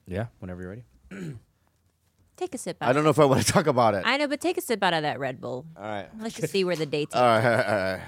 Yeah, whenever you're ready. Take a sip out. I don't know if I want to talk about it. I know, but take a sip out of that Red Bull. All right. Let's just see where the day takes All right. All right.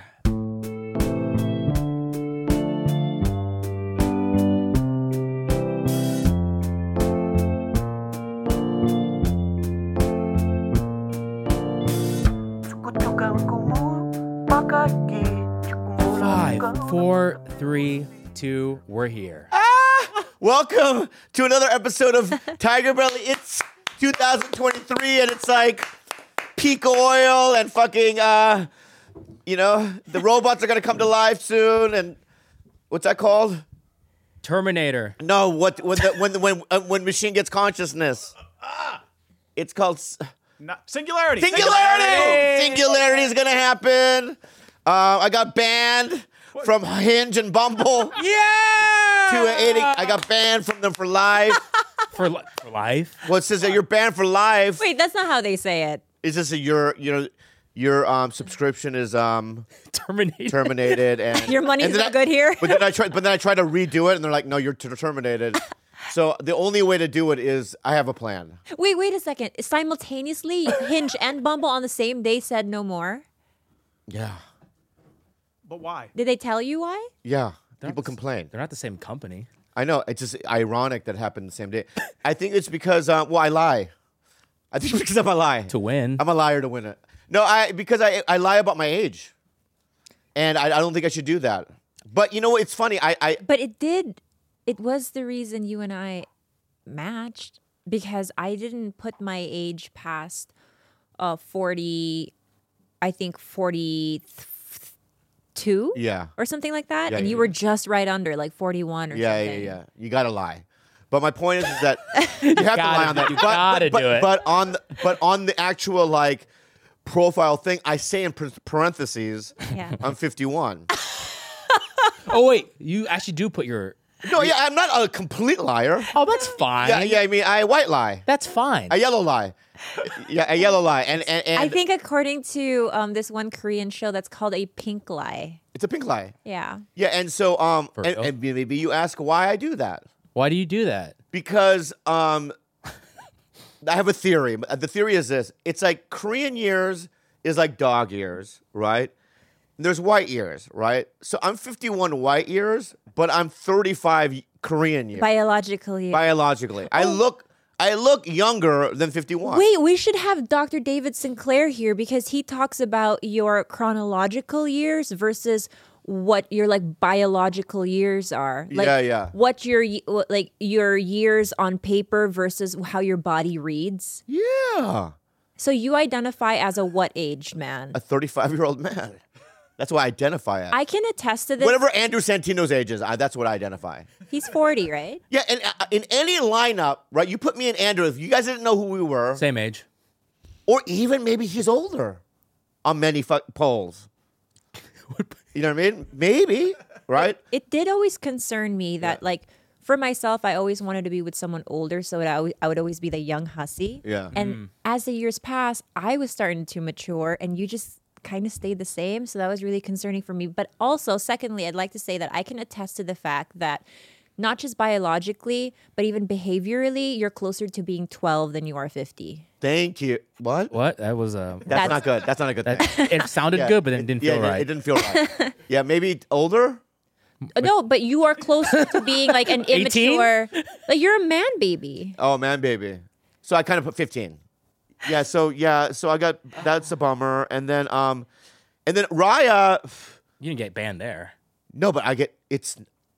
Five, 4, 3, 2. We're here. Welcome to another episode of Tiger Belly. It's 2023, and it's like peak oil and fucking, the robots are gonna come to life soon. And what's that called? Terminator. No, when machine gets consciousness, it's called Singularity. Singularity is gonna happen. I got banned from Hinge and Bumble. Yeah! I got banned from them for life. For life? Well, it says that you're banned for life. Wait, that's not how they say it. It's just that your subscription is Terminated. and Your money's and then not good here. But then I try to redo it, and they're like, no, you're terminated. So the only way to do it is I have a plan. Wait a second. Simultaneously, Hinge and Bumble on the same day said no more. Yeah. But why? Did they tell you why? Yeah. People complain. They're not the same company. I know. It's just ironic that it happened the same day. I think it's because, I lie. I think it's because I'm a lie. To win. I'm a liar to win it. No, because I lie about my age. And I don't think I should do that. But you know what? It's funny. But it was the reason you and I matched, because I didn't put my age past 40, I think 42 Yeah. or something like that. Yeah, and yeah, you were just right under, like 41 or something. Yeah. You gotta lie. But my point is that you have to lie on that. You gotta do it. But on the actual like profile thing, I say in parentheses, Yeah. I'm 51. Oh, wait. You actually do put your... No, yeah, I'm not a complete liar. Oh, that's fine. Yeah. I mean, I white lie, That's fine. a yellow lie. Yeah, a yellow lie, and I think according to this one Korean show that's called a pink lie. it's a pink lie. Yeah. Yeah, and so For real? and maybe you ask why I do that. Why do you do that? Because I have a theory. The theory is this: it's like Korean years is like dog years, right? And there's white years, right? So I'm 51 white years, but I'm 35 Korean years Biologically. biologically. I look younger than 51. Wait, we should have Dr. David Sinclair here, because he talks about your chronological years versus what your like biological years are. Like, Yeah. What your years on paper versus how your body reads. Yeah, So you identify as a what age man? a 35-year-old man. That's what I identify as. I can attest to this. Whatever Andrew Santino's age is, that's what I identify. He's 40, right? Yeah, and in any lineup, right? You put me and Andrew. If you guys didn't know who we were, Same age. or even maybe he's older on many polls. You know what I mean? Maybe, right? It did always concern me that, like, for myself, I always wanted to be with someone older, so I would always be the young hussy. Yeah. And as the years passed, I was starting to mature, and you just kind of stayed the same. So that was really concerning for me. But also, secondly, I'd like to say that I can attest to the fact that not just biologically, but even behaviorally, you're closer to being 12 than you are 50. Thank you. What? What? That was That's not good. That's not a good thing. it sounded Yeah, good, but then it didn't feel right. It didn't feel right. Yeah, maybe older. No, but you are closer to being like an 18? immature. Like, you're a man baby. Oh man, baby. So I kind of put 15. So I got, that's a bummer. And then Raya. You didn't get banned there. No, but it's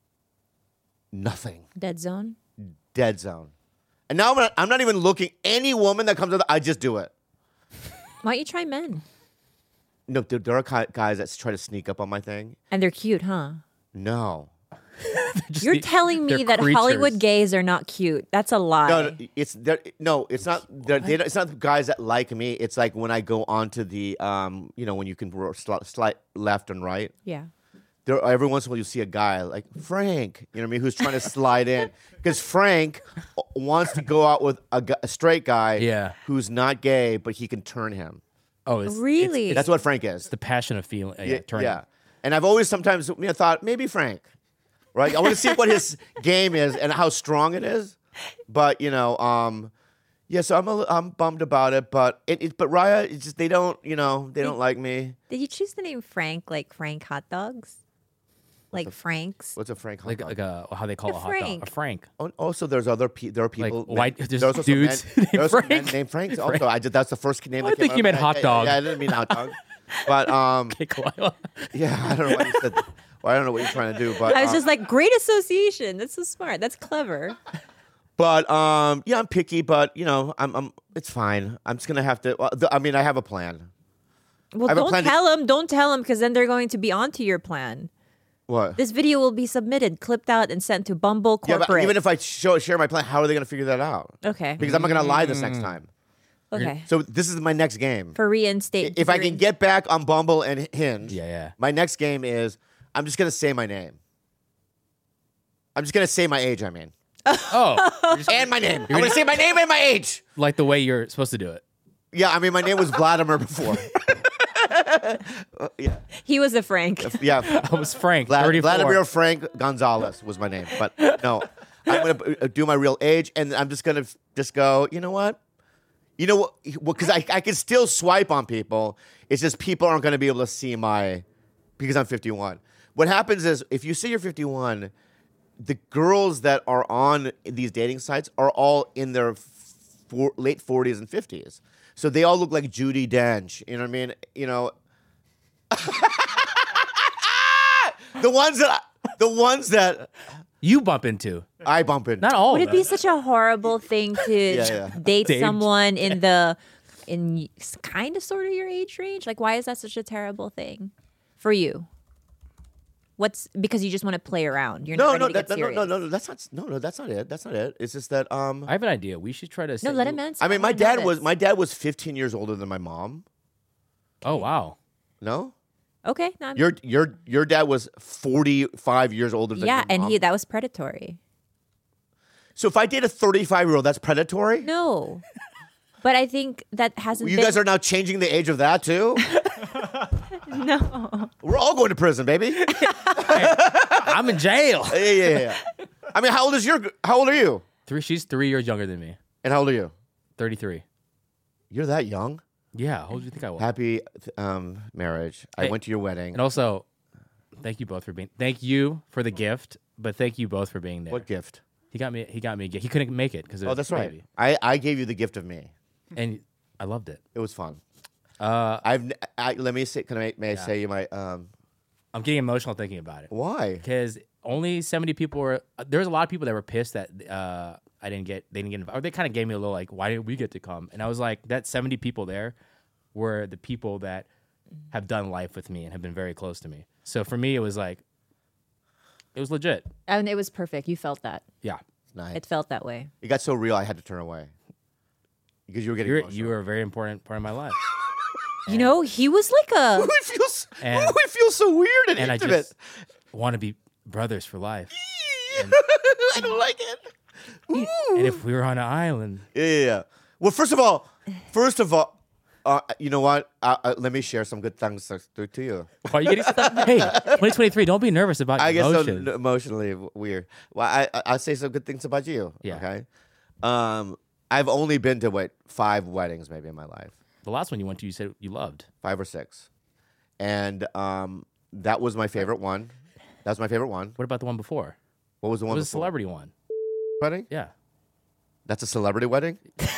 nothing. Dead zone. Dead zone. And now I'm not even looking. Any woman that comes up, I just do it. Why don't you try men? No, there are guys that try to sneak up on my thing. And they're cute, huh? No. You're telling me that creatures. Hollywood gays are not cute. That's a lie. It's not. It's not guys that like me. It's like when I go onto the when you can slide left and right. Yeah. There, every once in a while you see a guy like Frank, you know what I mean, who's trying to slide in because Frank wants to go out with a straight guy, who's not gay, but he can turn him. Oh, Really? That's what Frank is. It's the passion of feeling. Turning. Yeah. And I've always thought maybe Frank, right? I want to see what his game is and how strong it is. But yeah. So I'm bummed about it. But but Raya, it's just they don't like me. Did you choose the name Frank like Frank hot dogs? Like Frank's? What's a Frank? hot Like dog? how they call A a hot dog. Frank. A Frank. Also, there are people white- men- there's there are also dudes men, named there are some men Frank. named Franks. Also, that's the first name. I that came think out you of meant my hot head. dog. Yeah, I didn't mean hot dog. But Okay, Kalila. yeah, I don't know why you said. Well, I don't know what you're trying to do. But I was just like, great association. That's so smart. That's clever. But yeah, I'm picky. But I'm. It's fine. I'm just gonna have to. I mean, I have a plan. Well, have a don't plan to- tell them. Don't tell them because then they're going to be onto your plan. What? This video will be submitted, clipped out, and sent to Bumble Yeah, Corporate. but even if I share my plan, how are they gonna figure that out? Okay. Because I'm not gonna lie this next time. Okay. So this is my next game. For reinstate. If I can get back on Bumble and Hinge, Yeah. my next game is I'm just gonna say my name. I'm just gonna say my age. I mean, Oh, you're just and my name. I'm gonna say my name and my age. like the way you're supposed to do it. Yeah, I mean, my name was Vladimir before. Yeah, He was a Frank. yeah. I was Frank, 34. Vladimir Frank Gonzalez was my name, but no, I'm gonna do my real age, and I'm just gonna just go. You know what? Because I can still swipe on people. It's just people aren't gonna be able to see because I'm 51. What happens is if you say you're 51, the girls that are on these dating sites are all in their late 40s and 50s. So they all look like Judi Dench. You know what I mean? The ones that You bump into. I bump into. Not all Would of it be us. such a horrible thing to Yeah. date Date. someone in kind of sort of your age range? Like, why is that such a terrible thing for you? Because you just want to play around. You're not ready to get serious. No. That's not it. That's not it. It's just that I have an idea. We should try to. No, set let you- him answer. I mean, wanna know this. my dad was 15 years older than my mom. Oh wow. No, Okay. No, your dad was 45 years older than yeah, your and mom. that was predatory. So if I date a 35-year-old, that's predatory. No. But I think that hasn't You been. guys are now changing the age of that too. No. We're all going to prison, baby. I'm in jail. Yeah. I mean, how old are you? She's 3 years younger than me. And how old are you? 33. You're that young. Yeah. How old do you think I was? Happy marriage. I Hey, went to your wedding. And also, thank you both for being. Thank you for the gift, but thank you both for being there. What gift? He got me a gift. He couldn't make it because Oh, that's right. I gave you the gift of me. And I loved it. It was fun. Uh, Let me say. May I say you my I'm getting emotional thinking about it why? because only 70 people were. There's a lot of people that were pissed that they didn't get invited. Or they kind of gave me a little like, why didn't we get to come? And I was like, that 70 people there were the people that have done life with me and have been very close to me. So for me, it was like, it was legit. And it was perfect. You felt that. Yeah. Nice. It felt that way. It got so real, I had to turn away because you were getting. You were a very important part of my life. You know, he was like a. We feel so weird and And I intimate. just want to be brothers for life. I don't like it. And if we were on an island, Yeah. Well, first of all, you know what? Let me share some good things to you. why are you getting stuff? Hey, 2023, don't be nervous about I your guess emotions. so emotionally weird. Well, I'll say some good things about you. Yeah. Okay. I've only been to 5 weddings maybe in my life, The last one you went to, you said you loved. 5 or 6, and that was my favorite one. That was my favorite one. What about the one before? What was the It one? was a before? celebrity one. Wedding? Yeah. That's a celebrity wedding.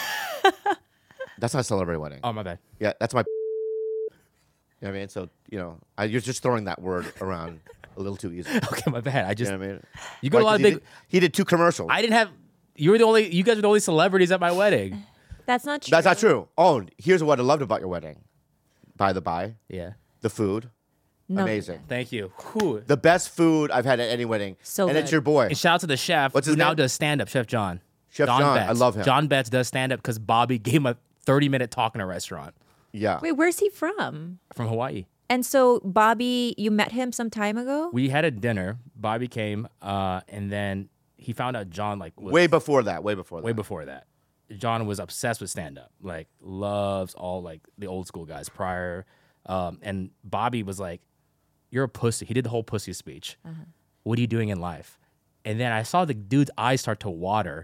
That's not a celebrity wedding. Oh, my bad. Yeah, that's my. You know what I mean? So you're just throwing that word around a little too easy. Okay, my bad. I You just know what I mean? you go to a lot of big. He did 2 commercials. I didn't have. You guys were the only celebrities at my wedding. That's not true. That's not true. Oh, here's what I loved about your wedding. By the by, Yeah. the food, No. amazing. Thank you. Whew. The best food I've had at any wedding. So and it's good. your boy, And shout out to the chef What's who his now name? does stand up, Chef John. Chef John. I Betts. love him. John Betts does stand up because Bobby gave him a 30-minute talk in a restaurant Yeah. Wait, where's he from? from Hawaii. And so, Bobby, you met him some time ago? We had a dinner. Bobby came, and then he found out John was Way before that. way before that. John was obsessed with stand up, like loves all like the old school guys prior. And Bobby was like, "You're a pussy." He did the whole pussy speech. What are you doing in life? And then I saw the dude's eyes start to water,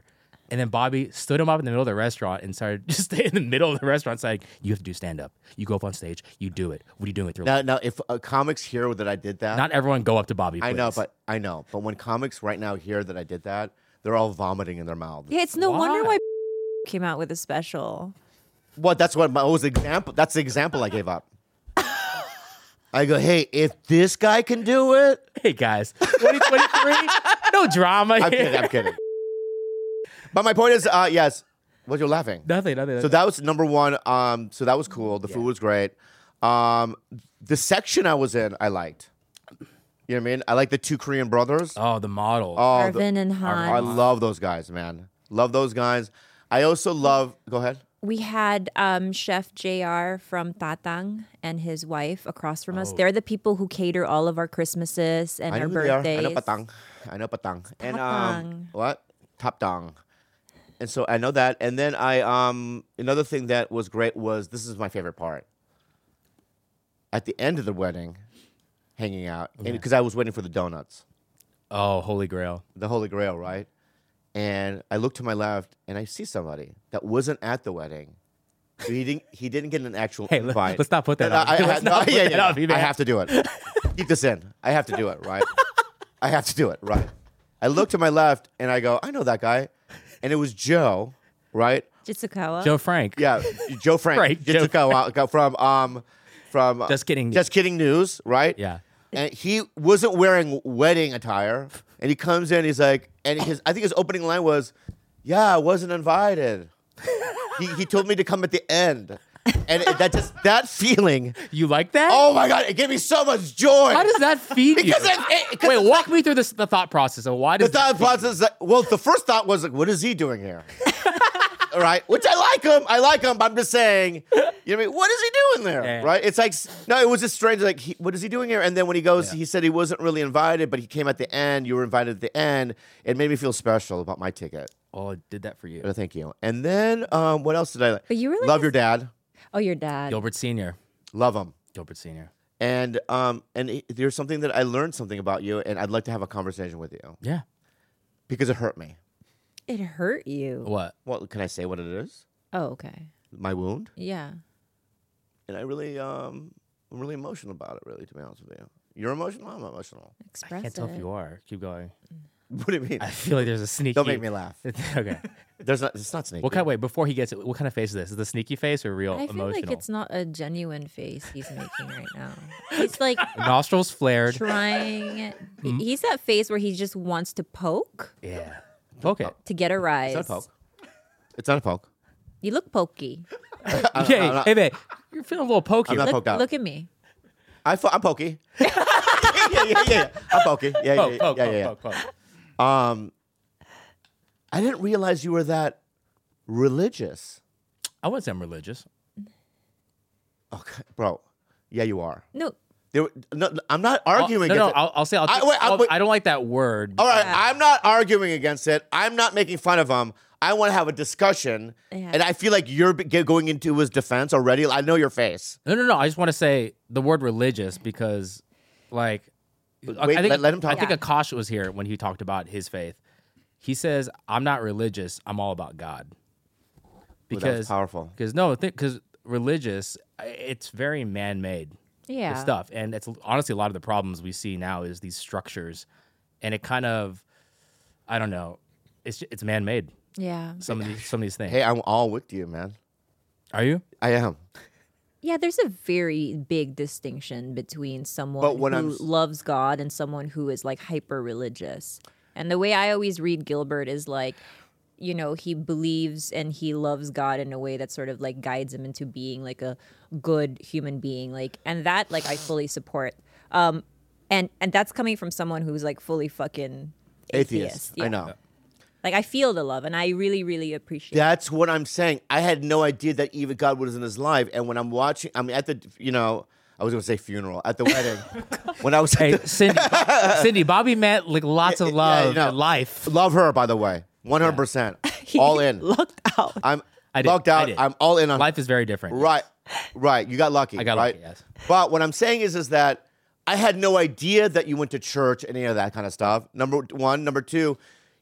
And then Bobby stood him up in the middle of the restaurant and started just stay in the middle of the restaurant saying, you have to do stand up. You go up on stage, you do it. What are you doing with your life? Now, if comics hear that I did that, Not everyone go up to Bobby, please. I know. But when comics right now hear that I did that, they're all vomiting in their mouths. Yeah, it's no Why? wonder why came out with a special. Well, that's what my was example. That's the example I gave up. I go, hey, if this guy can do it, Hey, guys, 2023, no drama I'm here. kidding. I'm kidding. But my point is, yes. What you're laughing? Nothing. So that was number one. So that was cool. The food was great. The section I was in, I liked. You know what I mean? I like the two Korean brothers. Oh, the model. Arvin and Han. I love those guys, man. Love those guys. I also love. Go ahead. We had Chef JR from Tatang and his wife across from Oh. us. They're the people who cater all of our Christmases and I know our who they are. birthdays. I know Patang. I know Patang. And Patang. what? Tapdang. And so I know that. And then I another thing that was great was this is my favorite part. At the end of the wedding, hanging out, because I was waiting for the donuts, Oh, Holy Grail. the Holy Grail, right? And I look to my left and I see somebody that wasn't at the wedding. So he didn't get an actual Hey, invite. let's not put that No, on. I, Let's not put that on me, I man. have to do it. Keep this in. I have to do it, right? I have to do it, right? I look to my left and I go, I know that guy. And it was Joe, right? Jitsukawa. Joe Frank. Yeah, Joe Frank. Right, Joe From Just Kidding. Just Kidding News, right? Yeah. And he wasn't wearing wedding attire. And he comes in, he's like, and I think his opening line was, yeah, I wasn't invited. he told me to come at the end. And that feeling, You like that? oh my God, it gave me so much joy. How does that feed you? Because Wait, walk me through the thought process. So why the does thought process, the first thought was like, what is he doing here? All right, which I like him, but I'm just saying, you know what I mean? What is he doing there? Yeah. Right? It's like, no, it was just strange. Like, what is he doing here? And then when he goes, he said he wasn't really invited, but he came at the end. You were invited at the end. It made me feel special about my ticket. Oh, I did that for you. But thank you. And then, what else did I like? But you were like Love your dad. Oh, your dad. Gilbert Sr. Love him. Gilbert Sr. And there's something that I learned something about you, and I'd like to have a conversation with you Yeah. because it hurt me. It hurt you. What? Well, can I say what it is? Oh, okay. My wound. Yeah. And I really, I'm really emotional about it. Really, to be honest with you, you're emotional. I'm emotional. Express I can't tell if it. you are. Keep going. What do you mean? I feel like there's a sneaky. Don't make me laugh. Okay. It's not sneaky. What kind? Wait, before he gets it, what kind of face is this? Is it a sneaky face or real I feel emotional? like it's not a genuine face he's making right now. He's like Nostrils flared. trying. He's that face where he just wants to poke Yeah. Poke it. to get a rise. It's not a poke. It's not a poke. You look pokey. Okay. Hey, babe. You're feeling a little pokey. I'm not poked out. Look at me. I'm pokey. yeah. I'm pokey. Yeah. Poke. I didn't realize you were that religious. I wouldn't say I'm religious. Okay, bro. Yeah, you are. No. No, I'm not arguing No, against it. I'll say. wait. I don't like that word. All right, Yeah. I'm not arguing against it. I'm not making fun of him. I want to have a discussion, Yeah. and I feel like you're going into his defense already. I know your face. No. I just want to say the word religious because, like, Wait, I think let him talk. I think Yeah. Akash was here when he talked about his faith. He says, "I'm not religious. I'm all about God." Ooh, that was Because powerful. because religious, it's very man-made Yeah. stuff, and it's honestly a lot of the problems we see now is these structures, and it kind of, I don't know, it's man-made. Yeah. Some of these things. Hey, I'm all with you, man. Are you? I am. Yeah, there's a very big distinction between someone But when who loves God and someone who is like hyper religious. And the way I always read Gilbert is like, you know, he believes and he loves God in a way that sort of like guides him into being like a good human being. Like, and that like I fully support. And that's coming from someone who's like fully fucking atheist. I know. Like I feel the love and I really, really appreciate it. That's what I'm saying. I had no idea that even God was in his life. And when I'm watching, I'm at the, I was going to say funeral, at the wedding. When I was Hey, Cindy, Bobby met like lots of love no. in life. Love her, by the way. 100%. All in. Lucked out. I'm I did. lucked out. I did. I'm all in on Life is very different. Right. You got lucky. I got right? lucky, yes. But what I'm saying is that I had no idea that you went to church, any of that kind of stuff. Number one. Number two,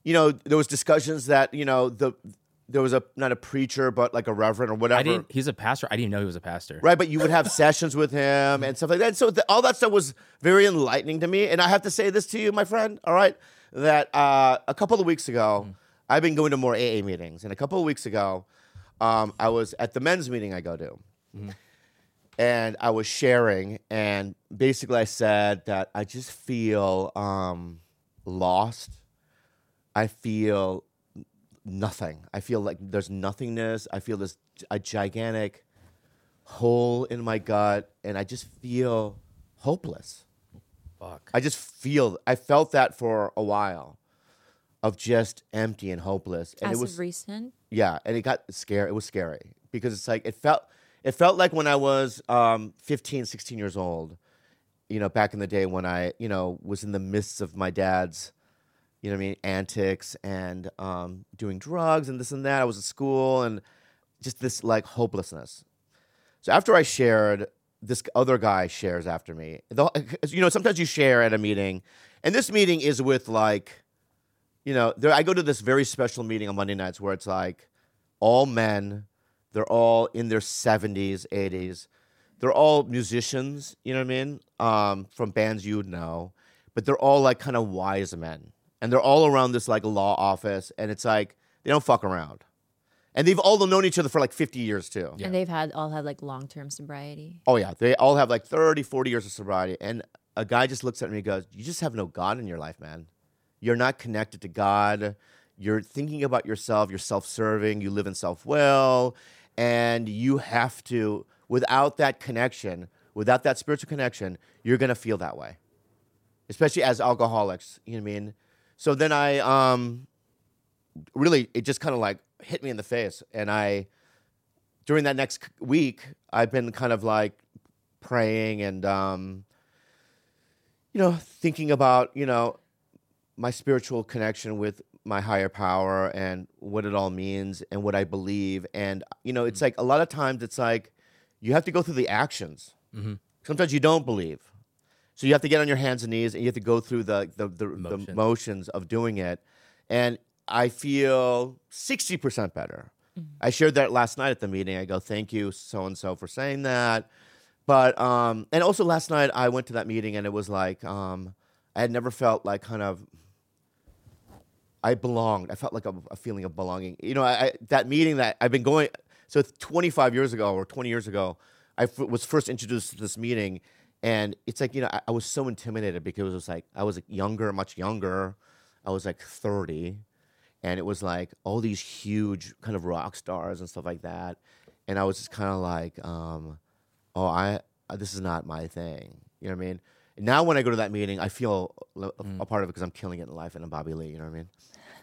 there was discussions that there was not a preacher but like a reverend or whatever. He's a pastor. I didn't even know he was a pastor. Right, but you would have sessions with him and stuff like that. So all that stuff was very enlightening to me. And I have to say this to you, my friend, all right, that a couple of weeks ago, I've been going to more AA meetings. And a couple of weeks ago, I was at the men's meeting I go to. And I was sharing. And basically I said that I just feel lost. I feel nothing. I feel like there's nothingness. I feel a gigantic hole in my gut, and I just feel hopeless. Fuck. I felt that for a while, of just empty and hopeless. And As it was of recent? yeah, and it got scary. It was scary because it's like it felt like when I was 15, 16 years old, back in the day when I, was in the midst of my dad's antics and doing drugs and this and that. I was at school and just this like hopelessness. So after I shared, this other guy shares after me. Sometimes you share at a meeting, and this meeting is with like, I go to this very special meeting on Monday nights where it's like all men. They're all in their 70s, 80s. They're all musicians, you know what I mean, from bands you would know, but they're all like kind of wise men. And they're all around this like law office, and it's like they don't fuck around. And they've all known each other for like 50 years too. And they've all had like long-term sobriety. Oh yeah, they all have like 30, 40 years of sobriety. And a guy just looks at me and goes, "You just have no God in your life, man. You're not connected to God. You're thinking about yourself. You're self-serving. You live in self-will. And you have to, without that connection, without that spiritual connection, you're going to feel that way. Especially as alcoholics, you know what I mean?" So then I really, it just kind of like hit me in the face. And during that next week, I've been kind of like praying and, thinking about, my spiritual connection with my higher power and what it all means and what I believe. And, it's like a lot of times it's like you have to go through the actions. Mm-hmm. Sometimes you don't believe. So you have to get on your hands and knees and you have to go through the motions of doing it. And I feel 60% better. Mm-hmm. I shared that last night at the meeting. I go, "Thank you, so-and-so, for saying that." But, and also last night I went to that meeting and it was like, I had never felt like kind of, I belonged. I felt like a feeling of belonging. That meeting that I've been going, so 25 years ago or 20 years ago, I was first introduced to this meeting. And it's like, I was so intimidated because it was like, I was younger, much younger. I was like 30. And it was like all these huge kind of rock stars and stuff like that. And I was just kind of like, this is not my thing. You know what I mean? And now when I go to that meeting, I feel a part of it because I'm killing it in life and I'm Bobby Lee. You know what I mean?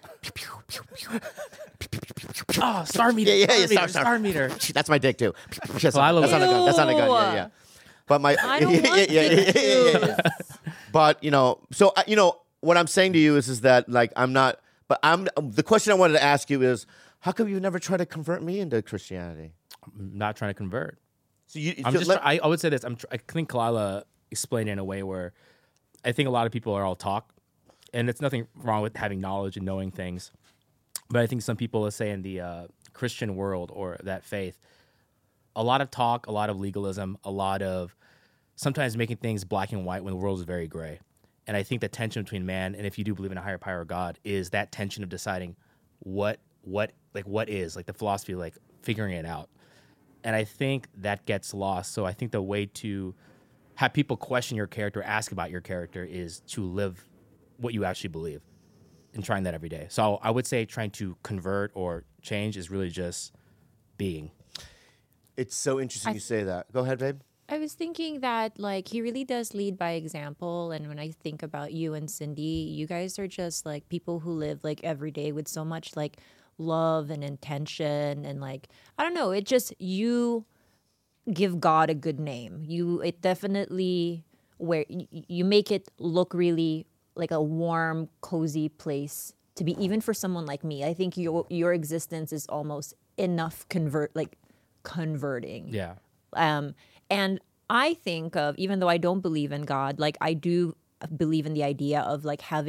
Oh, star meter. Star meter. That's my dick too. That's I love not a gun. That's not a gun. Yeah. But I don't want yeah. But so what I'm saying to you is that like I'm not. But the question I wanted to ask you is, how come you never tried to convert me into Christianity? I'm not trying to convert. So I would say this. I think Kalila explained it in a way where I think a lot of people are all talk, and it's nothing wrong with having knowledge and knowing things. But I think some people, let's say in the Christian world or that faith, a lot of talk, a lot of legalism, a lot of sometimes making things black and white when the world is very gray. And I think the tension between man and if you do believe in a higher power God is that tension of deciding what is, like the philosophy, like figuring it out. And I think that gets lost. So I think the way to have people question your character, ask about your character, is to live what you actually believe and trying that every day. So I would say trying to convert or change is really just being. It's so interesting you say that. Go ahead, babe. I was thinking that like he really does lead by example, and when I think about you and Cindy, you guys are just like people who live like every day with so much like love and intention, and like I don't know, it just you give God a good name. It definitely where you make it look really like a warm, cozy place to be, even for someone like me. I think your existence is almost enough converting. Yeah. And I think of, even though I don't believe in God, like I do believe in the idea of like having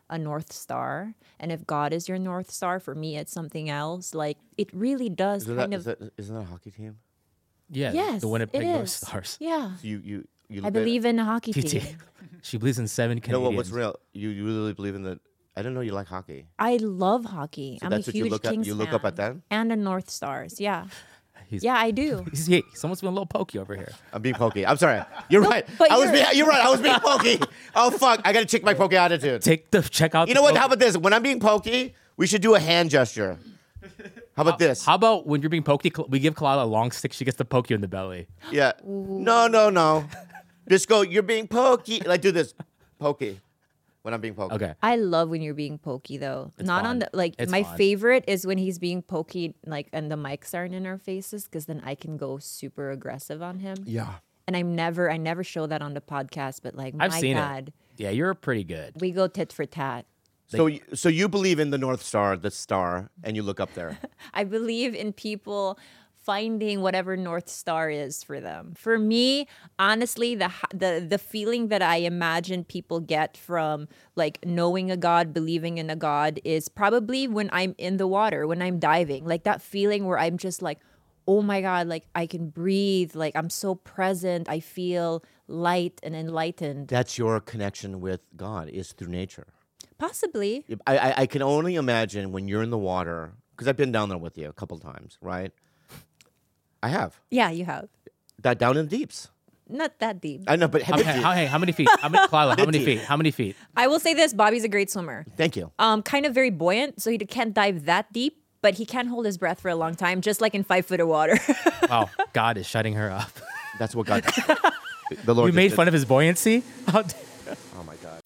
a North Star. And if God is your North Star, for me, it's something else. Like, it really does Isn't that a hockey team? Yeah, Yes, the Winnipeg it North is. Stars. Yeah. So you I believe in a hockey TT. team. She believes in 7 You know Canadians. what's real? You really believe in the. I didn't know you like hockey. I love hockey. So I'm a that's what you huge look at- Kings you look fan. up at them? And a North Stars. Yeah. He's- Yeah, I do. Someone's been a little pokey over here. I'm being pokey. I'm sorry. You're right. but You're right. I was being pokey. Oh fuck! I gotta check my pokey attitude. Check out. You know what? How about this? When I'm being pokey, we should do a hand gesture. How about this? How about when you're being pokey, we give Kalila a long stick, she gets to poke you in the belly. Yeah. No. Just go. You're being pokey. Like do this, pokey. When I'm being pokey. Okay. I love when you're being pokey though. It's Not fun. on the like It's my fun. favorite is when he's being pokey like and the mics aren't in our faces because then I can go super aggressive on him. Yeah. And I never show that on the podcast, but like I've my seen God, it. Yeah, you're pretty good. we go tit for tat. So you believe in the North Star, the star, and you look up there. I believe in people finding whatever North Star is for them. For me, honestly, the feeling that I imagine people get from like knowing a God, believing in a God is probably when I'm in the water, when I'm diving. Like that feeling where I'm just like, oh my God, like I can breathe, like I'm so present, I feel light and enlightened. That's your connection with God is through nature. Possibly. I can only imagine when you're in the water, because I've been down there with you a couple times, right? I have. Yeah, you have. That down in the deeps. Not that deep. I know, but How many feet? Kalila, how many feet? How many feet? I will say this, Bobby's a great swimmer. thank you. Kind of very buoyant, so he can't dive that deep, but he can hold his breath for a long time, just like in 5 foot of water. Wow, God is shutting her up. That's what God. The Lord. You made fun of his buoyancy? Oh my God.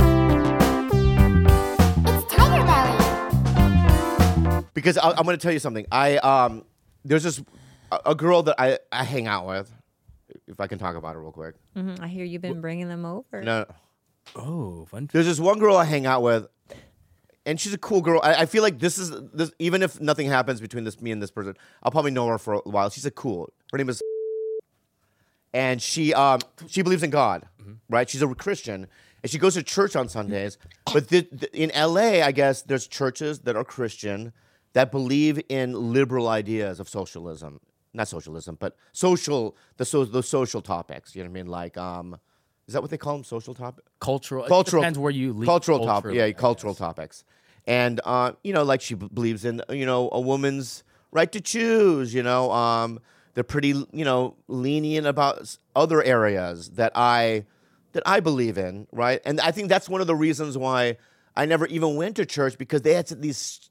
It's Tiger Belly. Because I'm going to tell you something. There's this a girl that I hang out with. If I can talk about her real quick. I hear you've been bringing them over. No. Oh, fun. There's this one girl I hang out with, and she's a cool girl. I feel like this even if nothing happens between me and this person, I'll probably know her for a while. She's a cool. Her name is, and she believes in God, right? She's a Christian, and she goes to church on Sundays. But in LA, I guess there's churches that are Christian that believe in liberal ideas of socialism. Not socialism, but those social topics. You know what I mean? Like, is that what they call them? Social topic? Cultural. It Cultural. depends where you lead. Cultural topic. Yeah, culturally, I cultural guess. topics. And like she believes in a woman's right to choose. They're pretty lenient about other areas that I believe in, right? And I think that's one of the reasons why I never even went to church, because they had these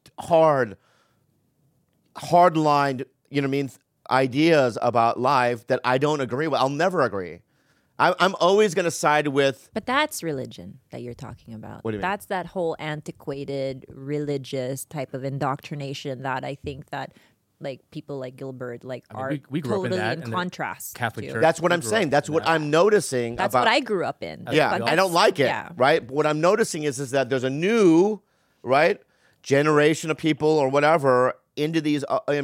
hard-lined, ideas about life that I don't agree with. I'll never agree. I'm always going to side with. But that's religion that you're talking about. What do you mean? That's that whole antiquated religious type of indoctrination that I think that like people like Gilbert are we grew up in totally that, in in the contrast Catholic to. Church. That's what We I'm grew saying. up That's in what that. I'm noticing. That's about, what I grew up in. Yeah, But I don't that's- like it, yeah. right? What I'm noticing is that there's a new, right, generation of people or whatever into these.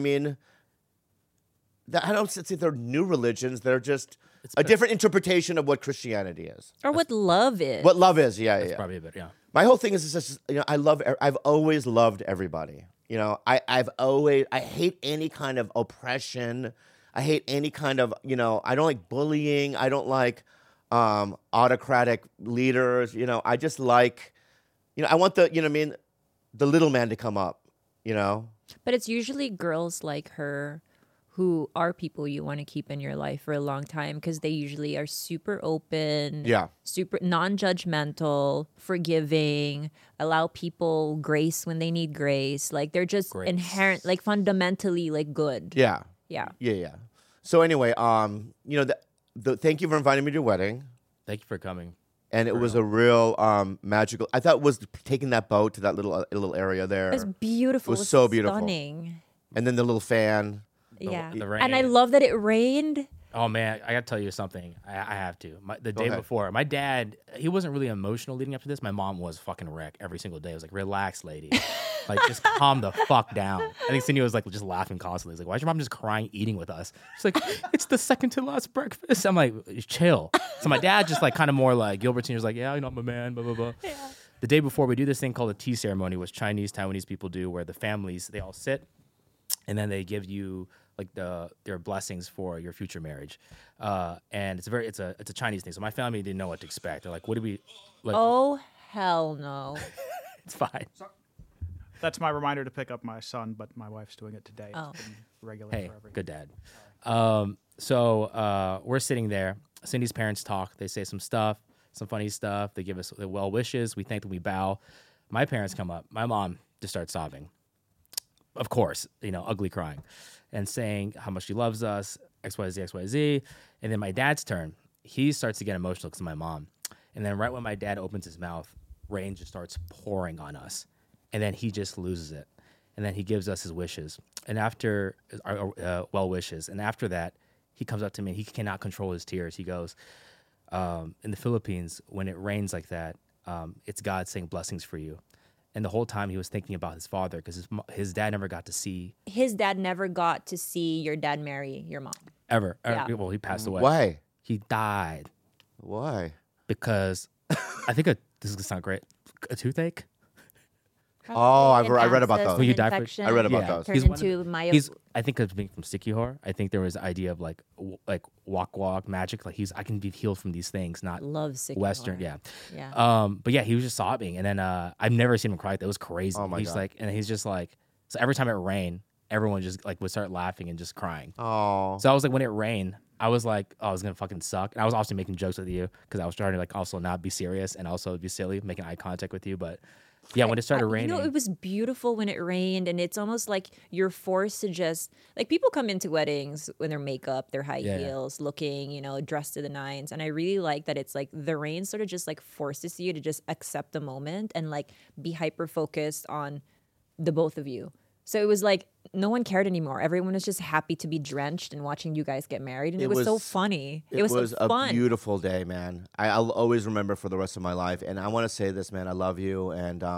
I don't say they're new religions. They're just a different interpretation of what Christianity is. Or what love is. What love is, yeah. Probably a bit, yeah. My whole thing is just, I've always loved everybody. I hate any kind of oppression. I hate any kind of, I don't like bullying. I don't like autocratic leaders. I just like, I want the little man to come up, But it's usually girls like her who are people you want to keep in your life for a long time because they usually are super open, Yeah. super non-judgmental, forgiving, allow people grace when they need grace. Like they're just Grace. inherent, like fundamentally like good. Yeah. Yeah. Yeah. So anyway, thank you for inviting me to your wedding. Thank you for coming. And it was a real magical. I thought it was taking that boat to that little area there. It was beautiful. It was so beautiful. Stunning. And then the little fan. Yeah. the And I rain. love that it rained. Oh man, I gotta tell you something. I have to. The day ahead. before, my dad, he wasn't really emotional leading up to this. My mom was fucking wreck every single day. I was like, relax, lady. Like, just calm the fuck down. I think Cindy was like just laughing constantly. He's like, why is your mom just crying, eating with us? She's like, it's the second to last breakfast. I'm like, chill. So my dad just like kind of more like Gilbert Senior's like, yeah, I'm a man, blah blah blah. the day before, we do this thing called a tea ceremony, which Chinese, Taiwanese people do, where the families, they all sit, and then they give you like their blessings for your future marriage. And it's a Chinese thing. So my family didn't know what to expect. They're like, what do we, like, Oh, hell no. it's fine. That's my reminder to pick up my son, but my wife's doing it today. Oh. It's been regular Hey, forever. good dad. So we're sitting there. Cindy's parents talk. They say some stuff, some funny stuff. They give us the well wishes. We thank them. We bow. My parents come up. My mom just starts sobbing. Of course, ugly crying, and saying how much she loves us, XYZ, XYZ. And then my dad's turn. He starts to get emotional because of my mom. And then right when my dad opens his mouth, rain just starts pouring on us. And then he just loses it. And then he gives us his wishes. And after our well wishes, and after that, he comes up to me and he cannot control his tears. He goes, in the Philippines, when it rains like that, it's God saying blessings for you. And the whole time he was thinking about his father because his dad never got to see His dad never got to see your dad marry your mom. ever. Yeah. Well, he passed away. Why? He died Why? because I think this is gonna sound great. A toothache. Oh, I read about An those. Will you die for- infection I read about Yeah. those. Turned He's one of into He's I think of being from Sikihor. I think there was an idea of like walk magic. Like I can be healed from these things, not Love sick Western. Yeah. Yeah. But yeah, he was just sobbing, and then I've never seen him cry. That was crazy. Oh my he's God. like, and he's just like, so every time it rained, everyone just like would start laughing and just crying. Oh. So I was like, when it rained, I was like, oh, it's gonna fucking suck. And I was also making jokes with you because I was trying to like also not be serious and also be silly, making eye contact with you. But yeah, when it started raining, it was beautiful when it rained, and it's almost like you're forced to just like people come into weddings with their makeup, their high Yeah. heels, looking, dressed to the nines, and I really like that it's like the rain sort of just like forces you to just accept the moment and like be hyper focused on the both of you. So it was like no one cared anymore. Everyone was just happy to be drenched and watching you guys get married, and it was so funny. It was so a fun. beautiful day, man. I'll always remember for the rest of my life. And I want to say this, man. I love you.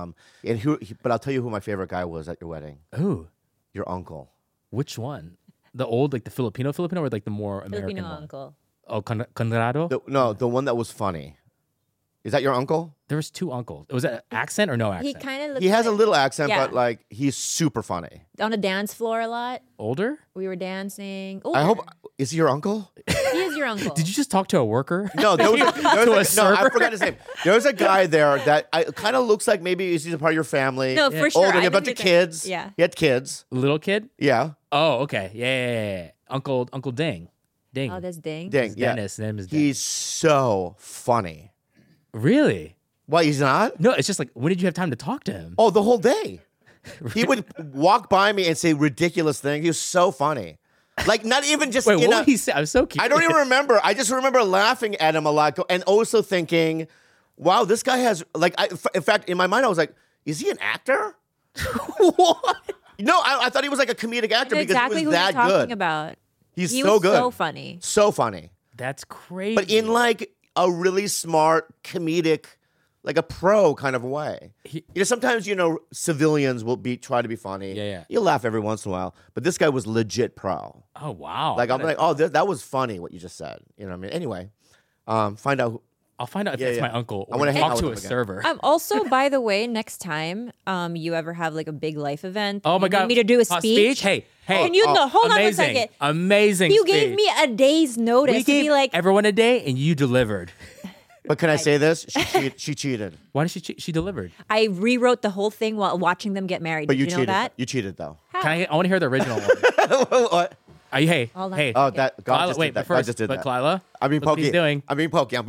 But I'll tell you who my favorite guy was at your wedding. ooh, Your uncle. which one? The old, like the Filipino, or like the more American Filipino one? uncle. Oh, Conrado. The one that was funny. Is that your uncle? There was two uncles. Was that accent or no He accent? kind of looked He has a like- little accent, Yeah. but like he's super funny. on the dance floor a lot. Older? We were dancing. I hope. Is he your uncle? he is your uncle. Did you just talk to a worker? No, there was To a no, I server? forgot his name. There was a guy there that kind of looks like maybe he's a part of your family. No, for sure. Older, he I had a know bunch who of you're talking- kids. Yeah. He had kids. Little kid? Yeah. Oh, okay. Yeah. Uncle Ding. Ding. Oh, that's Ding. Dang. His Yeah. Dennis. His name is Ding. He's so funny. Really? Why he's not? No, it's just like, when did you have time to talk to him? Oh, the whole day. He would walk by me and say ridiculous things. He was so funny. Like not even just Wait, in what a- did he say? I'm so curious. I don't even remember. I just remember laughing at him a lot and also thinking, wow, this guy has like in fact, in my mind I was like, is he an actor? What? No, I thought he was like a comedic actor I know because exactly he who was you're that talking good. about. He's He so was good. so funny. So funny. That's crazy. But in like a really smart comedic, like a pro kind of way. Sometimes civilians will try to be funny. Yeah. You'll laugh every once in a while, but this guy was legit pro. Oh, wow. Like I'm like, oh, that was funny what you just said. You know what I mean? Anyway, find out. I'll find out if Yeah, it's yeah. my uncle. I Or wanna hang out talk to a with him again. server. Also, by the way, next time you ever have like a big life event, Oh my you God. need me to do a speech. Hey. Can you hold on one amazing. second? Amazing. You speech. gave me a day's notice We to be gave like, everyone a day, and you delivered. But can I say this? She cheated. Why did she cheat? She delivered. I rewrote the whole thing while watching them get married. But Did you you know cheated. that? You cheated though. I want to hear the original one. What? Are you, hey, Hold on. hey. Oh, that God Kyla, just wait, did that. but God first, just did but that. Kyla, I'm being look what pokey. he's doing. I'm being pokey.